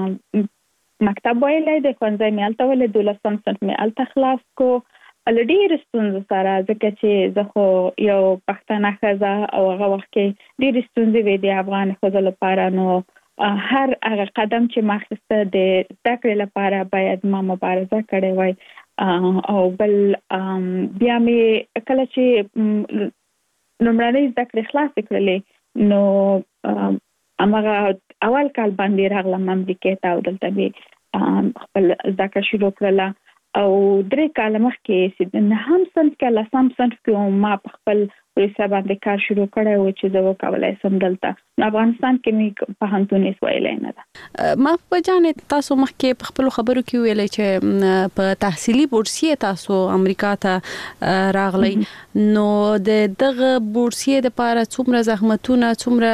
مکتب ویلې د ښوونځي مې الته ولې دولسم صنف مې الته خلاص کو الډیر ستونزې سره ځکه چې زه خو یو پښتنه ښځه او هغه وخت کې ډېر ستونزې وې د افغان ښځو لپاره نو هر هغه قدم چې ما اخیسته د زده کړې لپاره باید ما مبارزه کړې وای او بل بیا مې کله چې نمرانه زده کړې خلاص کړلې نو امغه اول کال باندې راغلم امریکا ته او دلته به خپل زده کړه شروع کړله او درې کال مخکې چې نه هم صنف کې لسم صنف کې ما په خپل ورسره باندې کار شروع کړی و چې زه وکولای سم دلته نو افغانستان کې مې په هنتون ویلای نه ده ما په جانې تاسو مخکې په خپل خبرو کې ویلې چې په تحصیلي بورسیه تاسو امریکا ته راغلی نو د دغه بورسیه لپاره څومره زحمتونه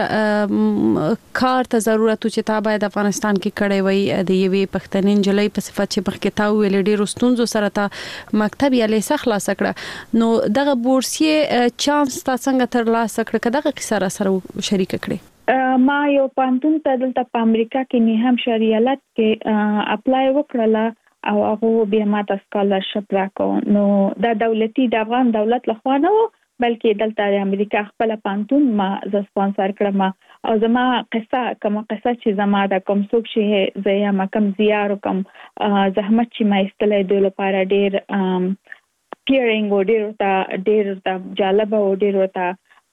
څومره کار ته ضرورت چې تا باید افغانستان کې کړی وي د یوې پښتنې نجلۍ په صفت چې مخکې تا ویل ډېر ستونزو سره تا مکتب یا لیسه خلاص کړه نو دغه بورسیه چانس تا څنګه ترلاسه کړه کداغه کیسه را سره شریک کړي ما یو پانتون ته دلته په امریکا کې نه هم شریالت کې اپلای وکړله او هغه بیا ما ته سکالرشپ راکو نو دا دولتي د افغان دولت لخوا نه و بلکې دلته د امریکا خپل پانتون ما ز سپانسر کړم او زما قصه کوم قصه چې زما د کوم څوک شي زیا ما کم زیار کوم زحمت چې ما استلې د لپاره ډیر پیرینګ او ډیر تا ډیر تا جالب او ډیر تا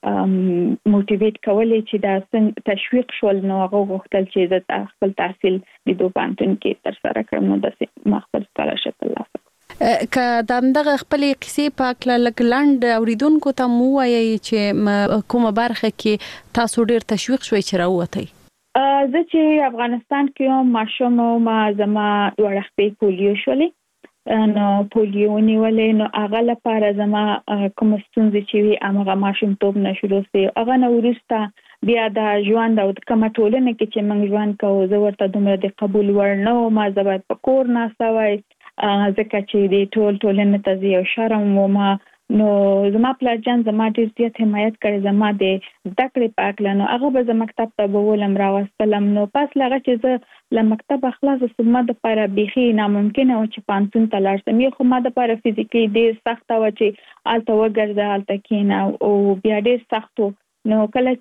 موټیویټ کولې چې دا څنګه تشویق شول نو هغه غوښتل چې د خپل تحصیل د دوه پانتون کې تر سره کړم نو د مخبر سکالرشپ ترلاسه که دغه خپل قصې په کله لګلند اوریدونکو ته مو وایي چې کومه برخه کې تاسو ډیر تشویق شوي چې راووتئ زه چې افغانستان کې ماشوم ما زما ورخپې پولیو شولې نو پولیو نیولې نو هغه لپاره زما کوم ستونزې چې وي هغه ماشوم توپ نه شروع سي هغه نو ورسته بیا د ژوند او د کوم ټولنه کې چې موږ ژوند کوو زه ورته دومره د قبول ورنه او ما زبر په کور نه سوي ځکه چې د ټول ټولنه ته یو شرم و ما نو زما پلاجان زما ډیر زیات حمایت کړي زما د زده کړې پاکله نو هغه به زما مکتب ته بولم راوستلم نو پس لغه چې زه له مکتب خلاص سم د لپاره بيخي ناممکنه او چې پانتون ته لاړ سم خو ما د لپاره فزیکلی ډیر سخت و چې الته وګرځه الته کینا او بیا ډیر سخت نو کله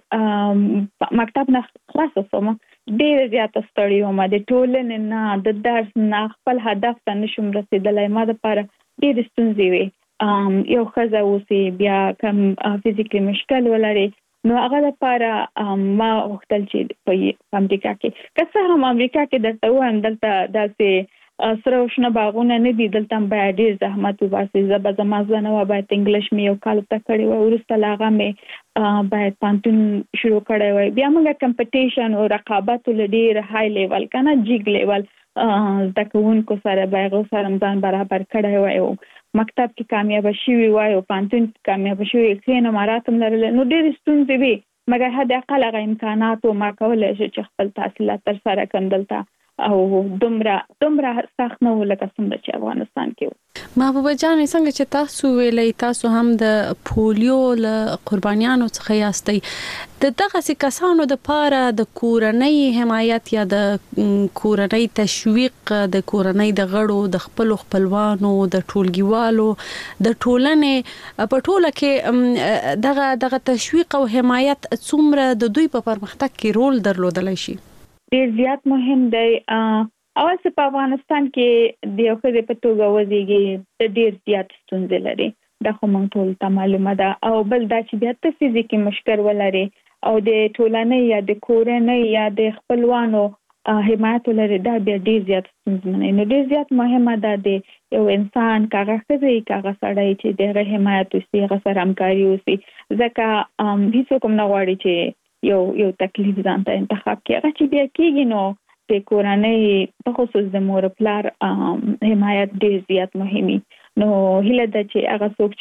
چې مکتب نه خلاص سم ډیر زیات ستړی وم د ټولنې نه د درس نه خپل هدف ته نشم رسیدلای ما د لپاره ډیر ستونزې وي یو خزه اوسې بیا کم فزیکلی مشکل ولري نو هغه لپاره ما وختل چې په امریکا کې که هم امریکا کې درته وایم دلته داسې سره وشنه باغونه نه دي دلته باید ډیر زحمت وباسي زبر زما زنه و باید انګلیش مې یو کال ته کړی و ورسته لاغه مې باید پانتون شروع کړی و بیا موږ کمپټیشن او رقابت لډیر های لیول کنه جیګ لیول د کوونکو سره باغ سره ځان برابر کړی و مکتب کې کامیاب شوی وای او پانتون کامیاب شوی خینه مراتم لرل نو ډېر ستونزې وي مګر هدا اقل غو امکانات او ما کولای شي چې خپل تحصیلات تر سره کندلتا او دومره دومره سخت نه ولکه څنګه چې افغانستان کې محبوبه جان څنګه چې تاسو ویلې تاسو هم د پولیو له قربانیانو څخه یاستئ د دغه کسانو د پاره د کورنۍ حمایت یا د کورنۍ تشویق د کورنۍ د غړو د خپل خپلوانو د ټولګیوالو د ټولنې په ټوله کې دغه دغه تشویق او حمایت څومره د دوی په پرمختګ کې رول درلودلی شي ډیر زیات مهم دی اول څه په افغانستان کې د یو خدای په توګه وزيږي ډیر زیات ستونزې لري دا خو مونږ ټول ته معلومه ده او بل دا چې بیا ته فزیکي مشکل ولري او د ټولنې یا د کورنۍ یا د خپلوانو حمایت لري دا بیا ډیر زیات ستونزمن نه ډیر زیات مهمه ده د یو انسان کاغه خزي کاغه سړی چې دغه حمایت وسي هغه سره همکاري وسي ځکه هیڅ کوم نه غواړي چې یو یو تکلیف ځان ته انتخاب کړي هغه چې بیا کېږي نو د کورنۍ په خصوص د مور پلار حمایت ډیر زیات مهمي نو هله د چې هغه څوک چې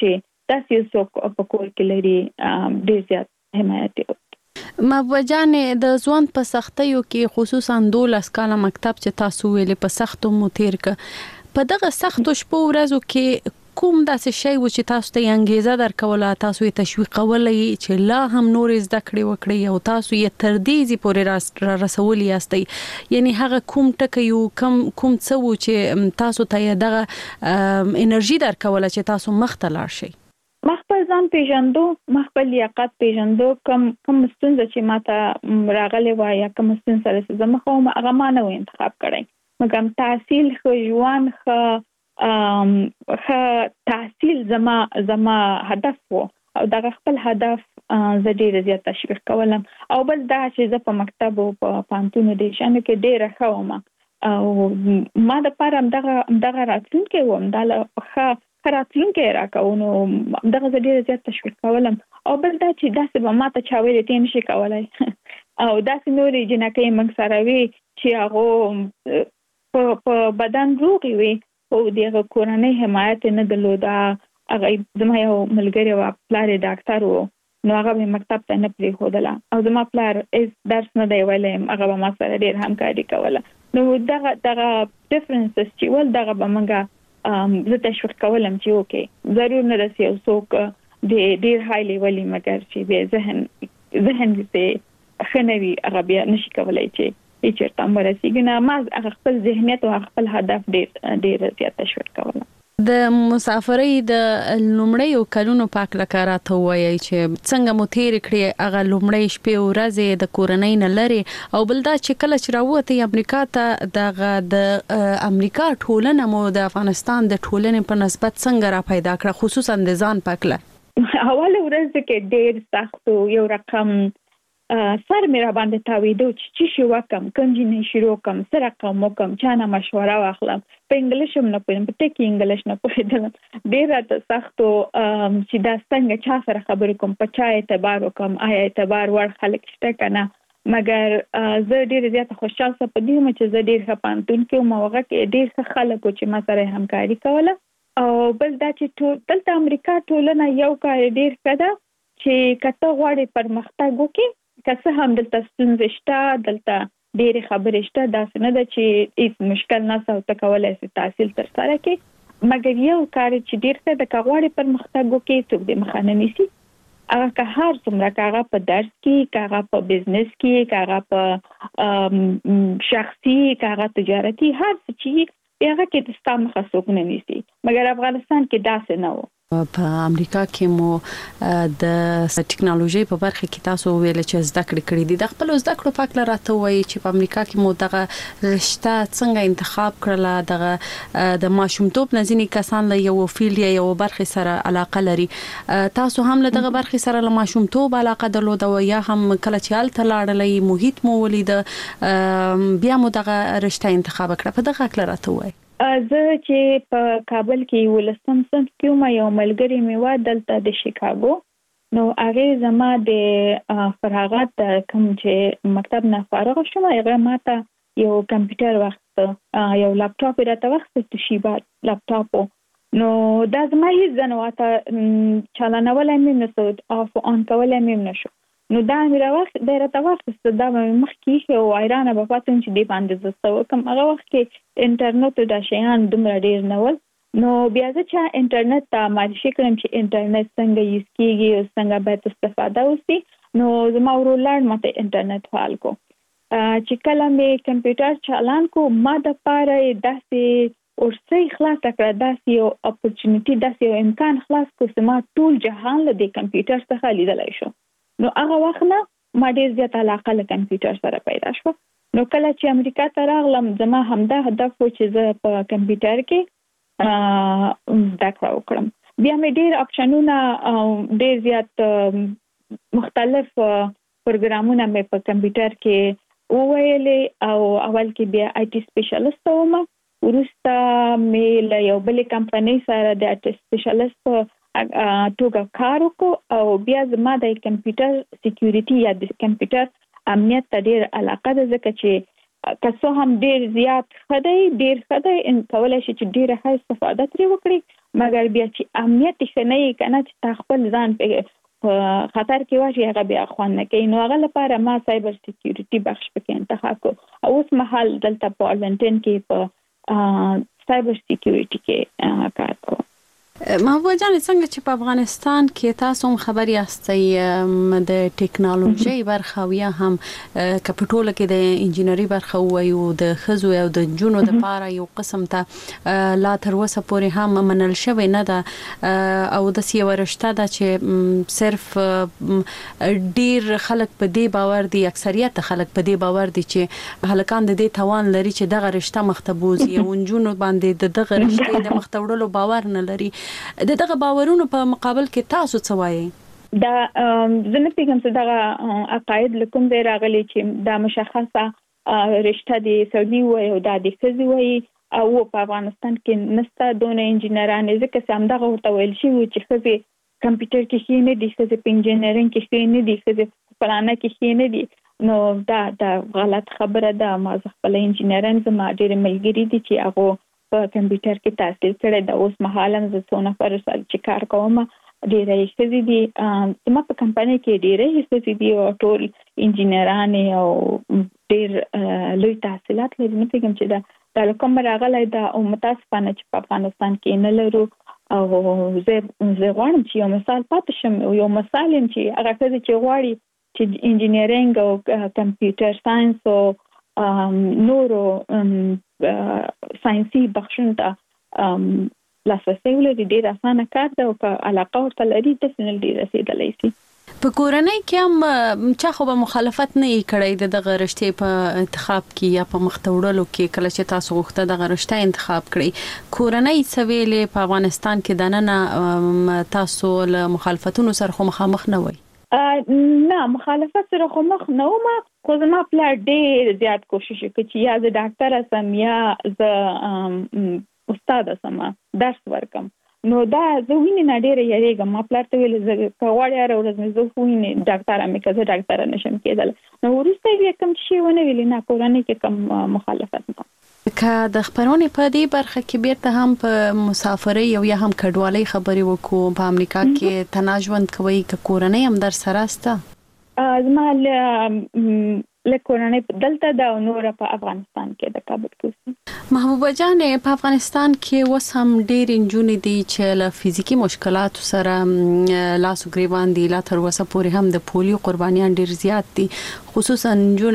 تاسو څوک په کور کې لري ډیر زیات حمایت وکړي. مبوجانې د ځوان په سختیو کې خصوصا دولس کاله مکتب چې تاسو ویلې په سختو مو تیر ک په دغه سختو شپو ورځو کې کوم داسې شی و چې تاسو ته انګیزه درکوله، تاسو یې تشویقولې چې لا هم نور زده کړې وکړي او تاسو یې تر دې ځې پورې را رسولي یاستئ؟ یعنی هغه کوم ټکی یو کوم کوم څه و چې تاسو ته یې دغه انرژي درکوله چې تاسو مخ ته لاړ شئ؟ مخبل ځان پیژندو، مخبل لیاقت پیژندو، کم کم ستونزه چې ماته راغلی و یا کوم ستونزه سره زه مخ وم هغه ما نه و انتخاب کړی. مګم تحصیل خو ژوند خو ام خ تحصیل زما زما هدف وو او دا خپل هدف زه ډیر زیات تشویق کولم او بل دا چې زه په مکتب او په پانتون دي شنه کې ډیر خوم او ما د پاره دغه دغه راتلونکي وم دا خ راتلونکي راکونو دغه زه ډیر زیات تشویق کولم او بل دا چې داسې به ما ته چا ویلې تیم شي کولای او داسې نورې جنکې موږ سره وي چې هغه په بدن روغي وي او دغه کورنۍ حمایت نه درلوده. هغه زما یو ملګری و پلار ډاکټر و نو هغه مکتب ته نه پریښودله او زما پلار هیڅ درس نه دی ویلی، هغه به ما سره ډېر همکاري کوله. نو دغه دغه ډفرنسز چې ول دغه به موږ زه تشویق کولم چې اوکې ضرور نه رسي یو څوک د ډېر های لیولي مګر چې بیا ذهن ذهن دې ښه نه وي هغه بیا نشي کولی چې چیرته مرسیږي. نه ما هغه خپل ذهنیت او خپل هدف ډېر ډېر زیات تشویق کوله. د مسافرۍ د لومړیو کلونو پاک لکه راته وایي چې څنګه مو تیر کړی هغه لومړی شپې ورځې د کورنۍ نه لري او بل دا چې کله چې راوته امریکا ته دغه د امریکا ټولنه مو د افغانستان د ټولنې په نسبت څنګه را پیدا کړه خصوصا د ځان پاکله؟ اول ورځ کې ډېر سخت یو رقم سر مې را باندې تاویدو چې چې شو وکم کوم جنې شروع کوم سره کوم کوم چانه مشوره واخلم په انګلیش هم نه پوهیم په ټکی انګلیش نه پوهیدم ډیر راته سختو چې دا څنګه چا سره خبرې کوم په چا اعتبار وکم آیا اعتبار ور خلک شته کنه. مګر زه ډیر زیات خوشاله سم په دې چې زه ډیر خپانتون کې موغه کې ډیر ښه خلک چې ما سره همکاري کوله او بل دا چې دلته امریکا ټولنه یو کار ډیر کده چې کته غواړي پرمختګ وکړي که څه هم دلته ستونزې شته دلته ډېرې خبرې شته داسې نه ده چې هیڅ مشکل نشته او ته کولی شې تحصیل ترسره کړې مګر یو کار چې ډېر ښه ده که غواړې پرمختګ وکړې څوک دې مخه نه نیسي هغه که هر څومره که هغه په درس کې که هغه په بزنس کې که هغه په شخصي که هغه تجارتي هر څه چې هغه کې د ستا مخه څوک نه نیسي مګر افغانستان کې داسې نه و. په امریکا کې مو د ټکنالوژي په برخه کې تاسو ویل چې زده کړې کړې دي د خپل زده کړو پاک لاره ته وایي چې په امریکا کې مو دغه رشته څنګه انتخاب کړله دغه د ماشومتوب نزینې کسان له یو فیلډ یا یو برخه سره علاقه لري تاسو هم له دغه برخه سره له ماشومتوب علاقه درلوده یا هم کله چې هلته لاړلې محیط مو ولید بیا مو دغه رشته انتخاب کړه په دغه لاره ته وایي؟ زه چې په کابل کې ولسم صنف کې وم یو ملګری مې و دلته د شیکاګو نو هغه زما د فراغت کوم چې مکتب نه فارغ شوم هغه ماته یو کمپیوټر وخت یو لپټاپ راته وخت توشیبا لپټاپ نو دا زما هیڅ ځنواته چالانولای مې نه سو اف اون کولای مې نه شو نو دا مې راوخت د راته وخت دا مخ کې او ایران په پاتون چې دی باندې زستو کوم هغه وخت کې انټرنیټ د شیان دومره ډیر نه ول نو بیا چې انټرنیټ ته معرفي کړم چې انټرنیټ څنګه یوز کیږي او څنګه باید استفاده وشي نو زما ورولار ماته انټرنیټ فعال کو چې کله مې کمپیوټر چالان کو ما د پاره داسې ورسې خلاص کړه داسې یو اپورچونټی داسې یو امکان خلاص کو چې ما ټول جهان له دې کمپیوټر څخه لیدلای شو نو هغه وخت نه ما ډیر زیات علاقه له کمپیوټر سره پیدا شو نو کله چې امریکا ته راغلم زما همدا هدف و چې زه په کمپیوټر کې زده کړه وکړم بیا مې ډیر اپشنونه ډیر زیات مختلف پروګرامونه مې په کمپیوټر کې وویلې او اول کې بیا آی ټي سپیشلیست وم وروسته مې له یو بلې کمپنۍ سره د آی ټي سپیشلیست توګه کار وکړ او بیا زما د کمپیوټر سکیورټي یا د کمپیوټر امنیت ته ډیر علاقه ده ځکه چې که څه هم ډیر زیات خدای ډیر خدای ان کولای شي چې ډیر ښه استفاده ترې وکړي مګر بیا چې امنیت ښه نه وي کنه چې تا خپل ځان په خطر کې واچي هغه بیا خوان نه کوي نو هغه لپاره ما سایبر سکیورټي بخش پکې انتخاب کو اوس مهال دلته په ارلنټن کې په سایبر سکیورټي کې کار کوم. محبوبه جان څنګه چې په افغانستان کې تاسو هم خبري یاستئ د ټیکنالوژي برخه او یا هم کپټول کې د انجینری برخه وایو د خزو او د جنونو د پاره یو قسم ته لا تر اوسه پورې هم منل شوی نه ده او د سی ورشته ده چې صرف ډیر خلک په دې باور دي اکثریت خلک په دې باور دي چې هلکان د دې توان لري چې دغه رشته مختبوزي او جنونو باندې دغه رشته د مختوړلو باور نه لري. د دغه باورونو په مقابل کې تاسو څه وایي؟ دا زنه پیغام څه دغه عقاید لکم دی راغلي چې دا مشخصه رشته دی سعودي وای او د خزي وای او په افغانستان کې نسته دونه انجینران ځکه چې هم دغه ورته ویل شي چې خزي کمپیوټر کې شي نه دي خزي په انجینرینګ کې شي نه دي خزي پلانه کې شي نه دي نو دا دا غلط خبره ده. ما خپل انجینران زما ډېر ملګری دي چې هغه په کمپیوټر کې تحصیل کړی د اوس مهالم زه څونه پر سال چې کار کوم ډېرې ښځې دي زما په کمپنۍ کې ډېرې ښځې دي او ټول انجینران او ډېر لوی تحصیلات لري. نو پیغام چې دا د کوم راغلی دا او متاسفانه چې په افغانستان کې نه لرو او زه زه غواړم چې یو مثال پاتې شم یو مثال هم چې هغه ښځې چې غواړي چې انجینرینګ او کمپیوټر ساينس او نورو ساينسي بخښنه ته لاسرسي ولري ډېر اسانه کار ده او که علاقه ورته لري ډیفینټلی رسیدلی شي. په کورنۍ کې هم چا خو به مخالفت نه یې کړی د دغه رشتې په انتخاب کې یا په مختوړلو کې کله چې تاسو غوښته دغه رشته انتخاب کړی کورنۍ څه ویلې په افغانستان کې د نن تاسو له مخالفتونو سره خو مخامخ نه وئ؟ نه مخالفت سره خو مخ نه وم خو زما پلار ډېر زیات کوشش وکړ چې یا زه ډاکټره سم یا زه استاده سم درس ورکم نو دا زه وینې نه ډېره یریږم ما پلار ته ویل زه که غواړې هره ورځ مې زه وینې ډاکټره مې که زه ډاکټره نشم کېدلی نو وروسته یې کوم شی ونه ویلې نه کورنۍ کې کوم مخالفت نه که د خبرونې په دې برخه کې بیرته هم په مسافرۍ او یا هم کډوالۍ خبرې وکړو په امریکا کې تنها ژوند کوي که کورنۍ هم در سره سته؟ زما له کورنۍ دلته ده او نور په افغانستان کې د کابل کې. محبوبه جان په افغانستان کې اوس هم ډېر نجونې دي چې له فزیکي مشکلاتو سره لاس او ګریوان دي لا تر اوسه پورې هم د پولیو قربانیان ډېر زیات دي خصوصا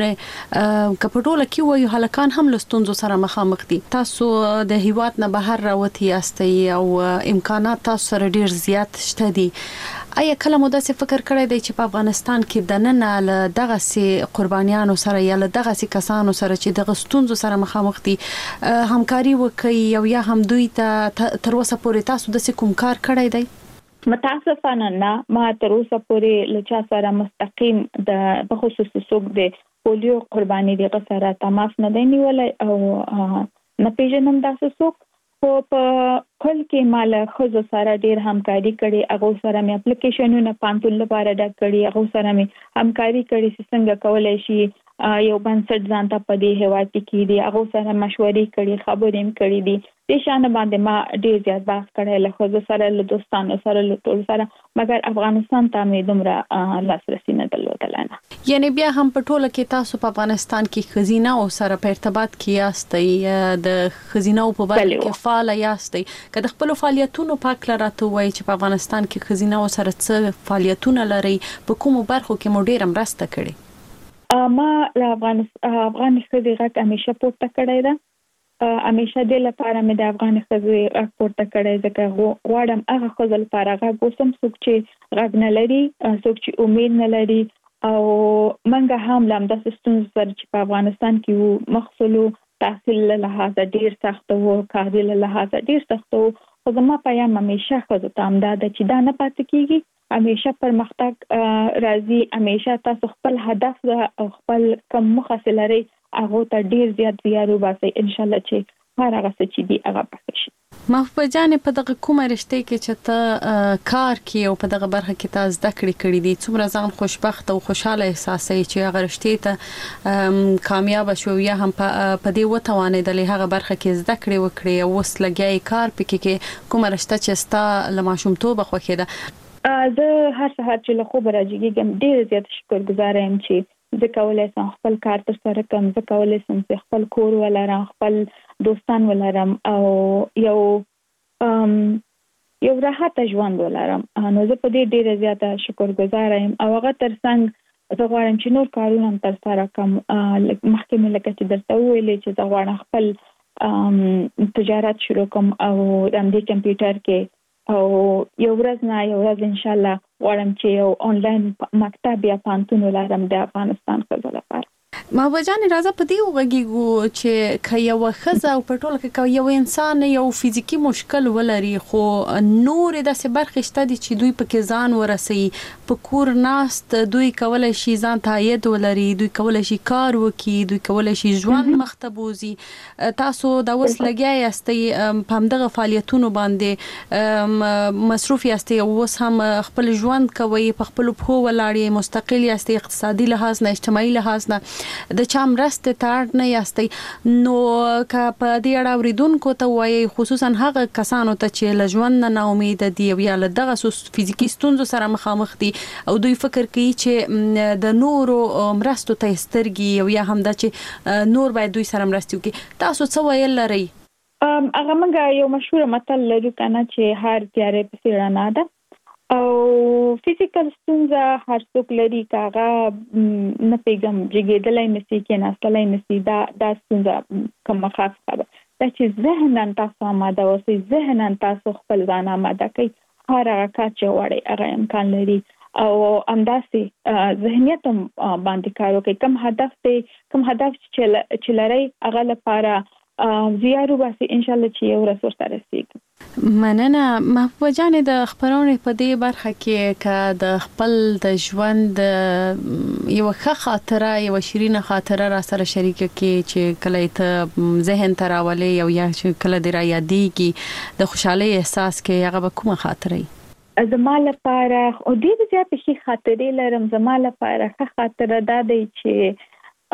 نجونې که په ټوله کې وایو هلکان هم له ستونزو سره مخامخ دي. تاسو د هیواد نه بهر راوتي یاستئ او امکانات تاسو سره ډېر زیات شته دي آیا کله مو داسې فکر کړی دی چې په افغانستان کې د نن له دغه سي قربانیانو سره یا له دغه سي کسانو سره چې دغه ستونزو سره مخامخ دي همکاري وکړي او یا هم دوی ته تر اوسه پورې تاسو د کوم کار کړی دی؟ متاسفانه نه ما تر اوسه پورې له چا سره مستقیم د بخصوص څوک د پولیو قرباني دغه سره تماس نه دی نیولای او نه پیژنم داسې څوک خو په کل کې مال خزو سره ډیر همکاري کړي هغه سره مې اپلیکیشنونه پانتول لپاره ډک کړي هغه سره مې همکاري کړي چې څنګه کولای شي یو بنسټ ځان ته په دې هوا کې کېدي هغه سره مشورې کړي خبرې هم کړي دي د شان باندې ما ډیر زیات بحث کړی له خزو سره له دوستانو سره له ټول سره مګر افغانستان ته مې دومره لاسرسي نه درلودل نه. یعنی بیا هم په ټوله کې تاسو په افغانستان کې خزینه او سره په ارتباط کې یاستئ د خزینه په برخه کې فعال یاستئ که د خپل فعالیتونو پاک لراته وای چې په افغانستان کې خزینه او سره څه فعالیتونه لري په کومو برخو کې مو ډیر مرسته کړې؟ ما له افغانستان افغان خزي غږ همیشه پورته کړی ده همیشه د لپاره مې د افغان خزي غږ پورته کړی ځکه غواړم هغه خزل لپاره غږ وسم څوک چې غږ نه لري څوک چې امید نه لري او منګه هم لم د ستونزو سره چې په افغانستان کې مخصلو تحصیل له لحاظه ډیر سخت وو کاري له لحاظه ډیر سخت وو خو زما پیغام همیشه خزو ته امداد چې دا نه پاتې کیږي همیشه پرمختګ راځي همیشه تاسو خپل هدف او خپل کوم مخه لري هغه ته ډیر زیات زیارو باسي ان شاء الله چې هر هغه څه چې دی هغه پخې شي. محبوبه جان په دغه کومه رشته کې چې ته کار کوي او په دغه برخه کې تاسو زده کړې کړې دي څومره ځان خوشبخت او خوشاله احساسوي چې هغه رشته ته کامیاب شو یا هم په دې وتوانېدلې هغه برخه کې زده کړې وکړې او اوس لګیاي کار پکې کې کومه رشته چې ستا له ماشومتوبه خوښه ده؟ زه هر سهار چې له خوبه راجګم ډېر زیات شکرګزار یم چې زه کولای شم خپل کار تر سره کوم، زه کولای شم چې خپل کور ولرم، خپل دوستان ولرم او یو یو راحت ژوند ولرم. نو زه په دې ډېر زیات شکرګزار یم او هغه ترڅنګ زه غواړم چې نور کارونه تر سره کوم. مخکې مې لکه چې درته ویلې چې زه غواړم خپل تجارت شروع کوم او د همدې کمپیوټر کې او یو ورځ نه یو ورځ ان شاء الله غواړم چې یو آنلاین مکتب یا پانتون ولرم د افغانستان ښځو لپاره. محبوبه جان راځه په دې وګړو چې که یو ښځه او په ټوله کې یو انسان یو فزیکی مشکل ولري خو نور د برخې شته دي چې دوی پکې ځان ورسي په کور ناست دوی کولای شي ځان تایید ولري، دوی کولای شي کار وکړي، دوی کولای شي ژوند مختبوزي. تاسو دا وس لګیا یاستئ په همدغه فعالیتونو باندې مصروف یاستئ او اوس هم خپل ژوند کوي، په خپل پښو ولاړی، مستقل یاستئ، اقتصادي لحاظ نه اجتماعي لحاظ نه د چا مرسته ته اړ نه یاستئ. نو که په دې اړه اوریدونکو ته وایي خصوصا هغه کسانو ته چې له ژوند نه ناامید دي یا له دغه فزیکی ستونزو سره مخامخ دي او دوی فکر کوي چې د نورو مرستو ته سترګي او یا هم دا چې نور باید دوی سره مرستي وکړي، تاسو څه ویل لرئ؟ هغه موږ یو مشهور متل لرو کنه چې هر تیارې پسې رڼا ده او فزیکل ستونزه هر څوک لري، کاغه نه پیغام جګېدلای نشي کې ناستلای نشي، دا د ستونزه کومه خاصه ده دا چې ذهنن تاسو آماده اوسئ، ذهنن تاسو خپل ځان آماده کړئ، هر هغه کار چې وړي هغه امکان لري او همداسې ذهنیت باندې کار وکړئ. کوم هدف دی کوم هدف چې لرئ هغه لپاره زیارو باسي ان شاء الله چې یو ورځ ورته رسیږي. مننه محبوبه جان. د خبرونې په دې برخه کې که د خپل د ژوند یو ښه خاطره یو شیرینه خاطره را سره شریک کې چې کله ته ذهن ته راولي او یا چې کله دې را یادېږي د خوشحالۍ احساس کې هغه به کومه خاطره وي؟ زما لپاره او ډېرې زیاتې ښې خاطرې لرم. زما لپاره ښه خاطره دا دی چې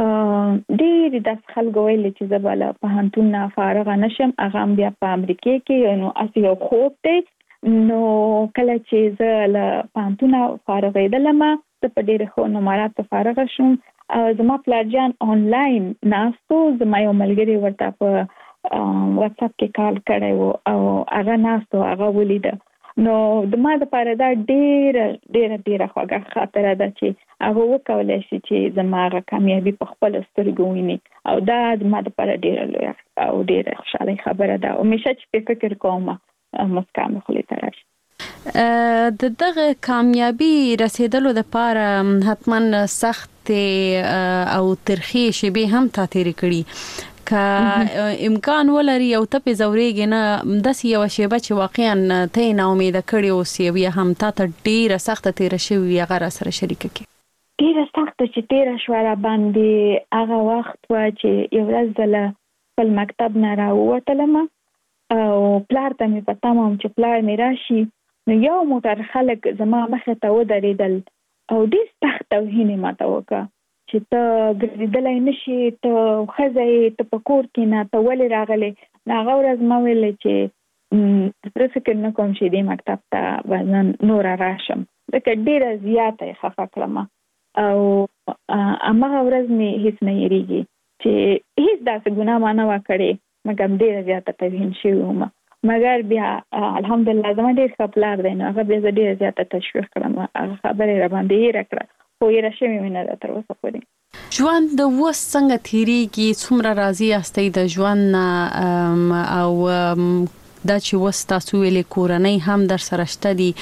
ډېر د خلکو ویل چې زه به له پوهنتون نه فارغه نشم، هغه هم بیا په امریکا کې نو اصلي یو خوب دی. نو کله چې زه له پوهنتونه فارغېدلم زه په ډېرو ښو نمراتو فارغه شوم او زما پلار جان آنلاین ناستو، زما یو ملګري ورته په واتس اپ کې کال کړی و او هغه ناستو هغه ولیده. نو د ما لپاره دا ډېره ډېره ډېره خوږه خاطره ده چې هغه وکولای شي چې زما هغه کامیابي په خپل سترګو ویني او دا د ما لپاره ډېره لویه او ډېره خوشحالۍ خبره ده. همیشه چې په فکر کوم مسکا مې خولې ته راشي. د دغه کامیابي رسیدلو لپاره حتما سخت او ترخی شیبې هم تا تیرې کړي، که امکان ولري او ته په زورېږي نه داسې یو شیبه چې واقعا ته نه امیده کړې اوسې یا هم تا ته ډېره سخته تیره شوې هغه را سره شریکه کړي؟ ډېره سخته چې تیره شوه را باندې هغه وخت و چې یو ورځ زه له خپل مکتب نه راووتلم او پلار ته مې په تمه وم چې پلار مې راشي، نو یو موټر خلک زما مخې ته ودرېدل او ډېر سخت توهین یې ماته وکړه چې ته ګرځېدلی نشي، ته ښځه یې، ته په کور کې نه، ته ولې راغلې؟ نو هغه ورځ ما ویل چې زه فکر نه کوم چې دې مکتب ته به نن نوره راشم، ځکه ډېره زیاته یې خفه کړم او هماغه ورځ مې هېڅ نه هېرېږي چې هېڅ داسې ګناه ما نه وه کړې مګر ډېره زیاته توهین شوې وم. مګر بیا الحمدلله زما ډېر ښه پلار دی، نو هغه بیا زه ډېره زیاته تشویق کړم، هغه خبره یې راباندې هېره کړه خو یې راشوې مې نه ده تر اوسه پورې. ژوند د اوس څنګه تیریږي؟ څومره راضي یاستئ د ژوند نه او دا چې اوس تاسو ویلې کورنۍ هم در سره شته دي،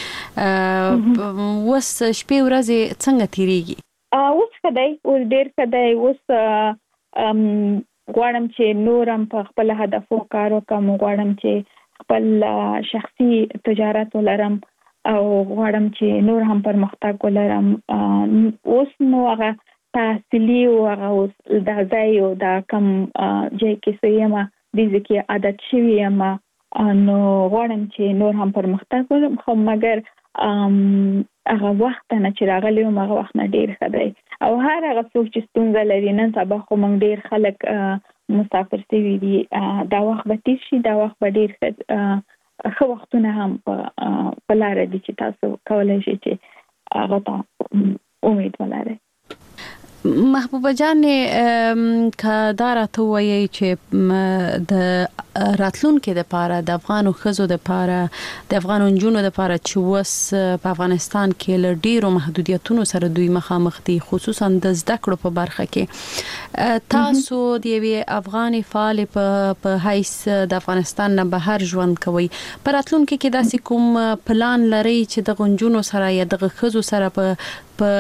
اوس شپې ورځې څنګه تیریږي؟ اوس ښه دی، اوس ډېر ښه دی. اوس غواړم چې نور هم په خپل هدفو کار وکړم، غواړم چې خپل شخصي تجارت ولرم او غواړم چې نور هم پرمختګ ولرم. اوس نو هغه تحصیلي او هغه اوس دا ځای او دا کم ځای کې څه یم دې ځکه عادت شوی یم نو غواړم چې نور هم پرمختګ وکړم خو مګر هغه وخت نه چې راغلی وم هغه وخت نه ډېر ښه دی او هر هغه څوک چې ستونزه لري نن سبا خو موږ ډېر خلک مسافر شوي دي دا وخت به تېر شي دا وخت به ډېر ښه ښه وختونه هم په لاره دي چې تاسو کولی شئ چې هغه ته امید ولرئ. محبوبه جان که دا راته وایي چې د راتلونکو لپاره د افغانو ښځو لپاره د افغانو نجونو لپاره چې وس په افغانستان کې له ډیرو محدودیتونو سره دوی مخامخ دي خصوصا د زده کړو په برخه کې تاسو د یوې افغاني فعال په حیث د افغانستان نه بهر ژوند کوي په راتلونکو کې داسې کوم پلان لري چې د غنجونو سره یا د ښځو سره په په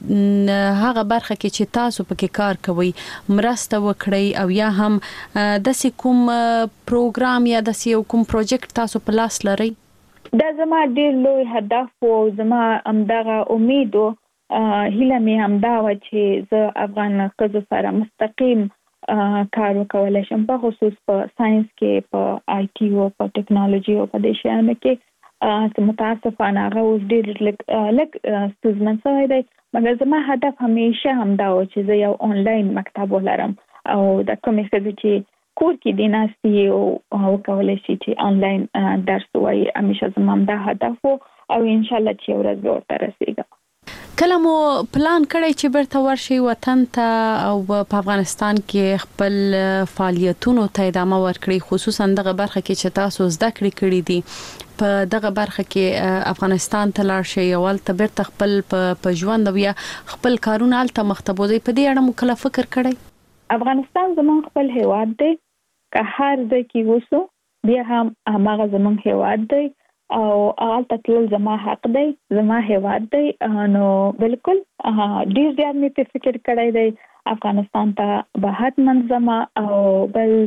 هغه برخه کې چې تاسو پکې کار کوي مرسته وکړي او یا هم د کوم پروګرام یا د کوم پروجیکټ تاسو په لاس لري؟ دا زما ډېر لوی هدف او زما همدغه امید او هیله مې همدا و چې زه افغان ښځو سره مستقیم کار وکولای شم په خصوص په ساينس کې په آی ټي او په ټیکنالوژي او په دې شیانو کې چې متاسفانه هغه اوس ډېر لږ ستونزمن شوی دی مګر زما هدف همیشه همدا و چې زه یو آنلاین مکتب ولرم او د کومې ښځې چې کور کې دي ناستې او وکولی شي چې آنلاین درس ووایي همیشه زما همدا هدف و او انشاءالله چې یو ورځ به ورته رسېږم. کله مو پلان کړی چې بیرته ورشئ وطن ته او په افغانستان کې خپل فعالیتونو ته ادامه ورکړئ خصوصا دغه برخه کې چې تاسو زده کړې کړې دي په دغه برخه کې افغانستان ته لاړ شئ او هلته بیرته خپل په ژوند او یا خپل کارونه هلته مخته بوځئ په دې اړه مو کله فکر کړی؟ افغانستان زموږ خپل هیواد دی که هر ځای کې اوسو بیا هم هماغه زموږ هیواد دی او هلته تلل زما حق دی زما هیواد دی نو بالکل ډېر زیات مې په فکر کړی دی افغانستان ته به حتما ځم او بل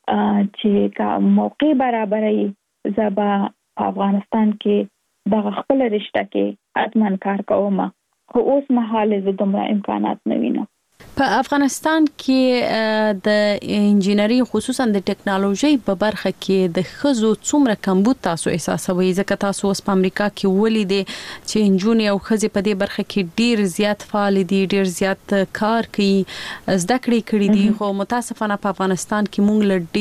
چې که موقع برابروي زه به په افغانستان کې دغه خپل رشته کې حتما کار کوم خو اوس مهال زه دومره امکانات نه وینم. په افغانستان کې د انجینری خصوصا د ټیکنالوژي په برخه کې د ښځو څومره کمبود تاسو احساسوي ځکه تاسو اوس په امریکا کې ولیدې چې انجونې او ښځې په دې برخه کې ډیر زیات فعال دي ډیر زیات کار کوي زده کړې کړې دي خو متاسفانه په افغانستان کې موږ له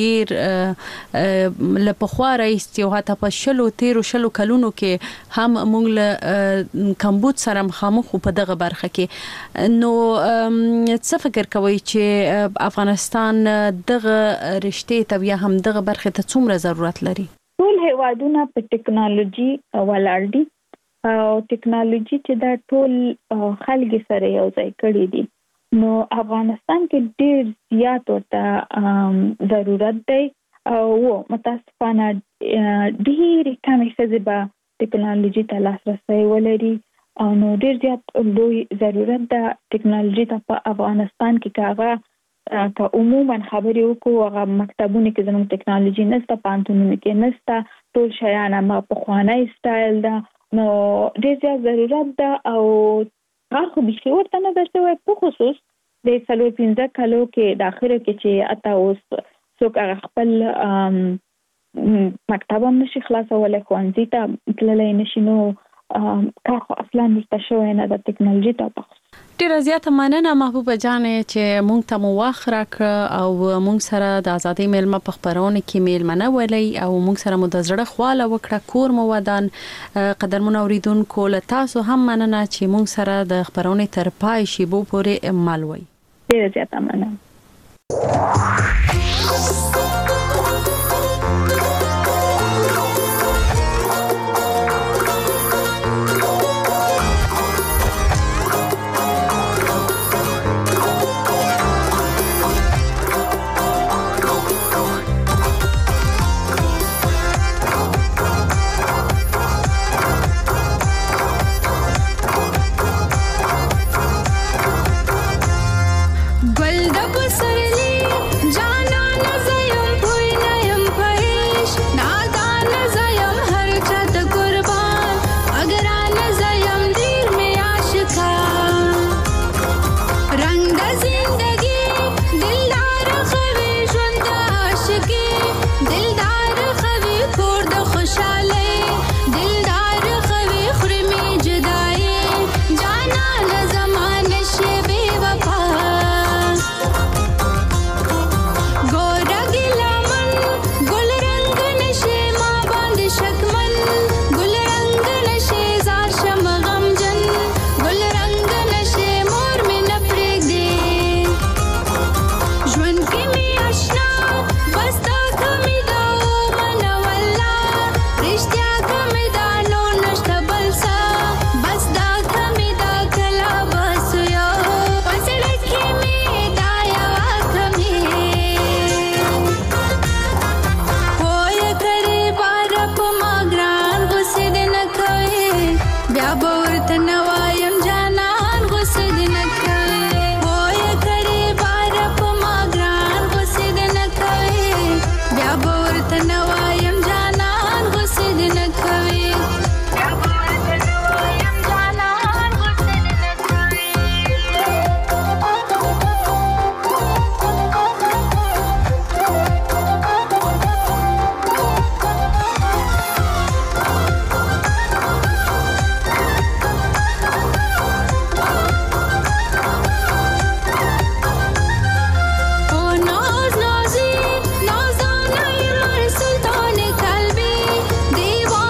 ډیر له پخوا راځي او حتی په شلو تیرو شلو کلونو کې هم موږ له کمبود سره مخامخ په دغه برخه کې نو څه فکر کوي چې افغانستان دغه رشتې ته یا هم دغه برخه ته څومره ضرورت لري؟ ټول هیوادونه په ټیکنالوژي ولاړ دي او ټیکنالوژي چې دا ټول خلک سره یو ځای کړي دي نو افغانستان کې ډېر زیات ورته ضرورت دی او متاسفانه ډېر کمې ښځې به ټیکنالوژي ته لاسرسی ولري او نو ډېر زیات لوی ضرورت ده ټیکنالوژي ته په افغانستان کې کاغه که عموما خبرې وکړو هغه مکتبونه کې زموږ ټیکنالوژي نشته پوهنتونونو کې نشته ټول شیان هماغه پخوانی سټایل ده نو ډېر زیات ضرورت ده او هغه خو بیخي ورته نه ده شوی په خصوص د څلور پنځه کالو کې د اخره کې چې حتی اوس څوک هغه خپل مکتب هم نشي خلاصولی ښوونځي ته تللی نشي نو کار خو اصلا نشته شوی نه د ټیکنالوژي ته په ډیره زیاته مننه محبوبه جانې چې مونږ ته مو وخت راکړ او مونږ سره د ازادۍ میلمه په خبرونه کې میلمنه ولې او مونږ سره مو د زړه خواله وکړه کور مو ودان قدرمن اوریدونکو له تاسو هم مننه چې مونږ سره د خبرونه تر پای شیبو پورې مل وي. ډیره زیاته مننه.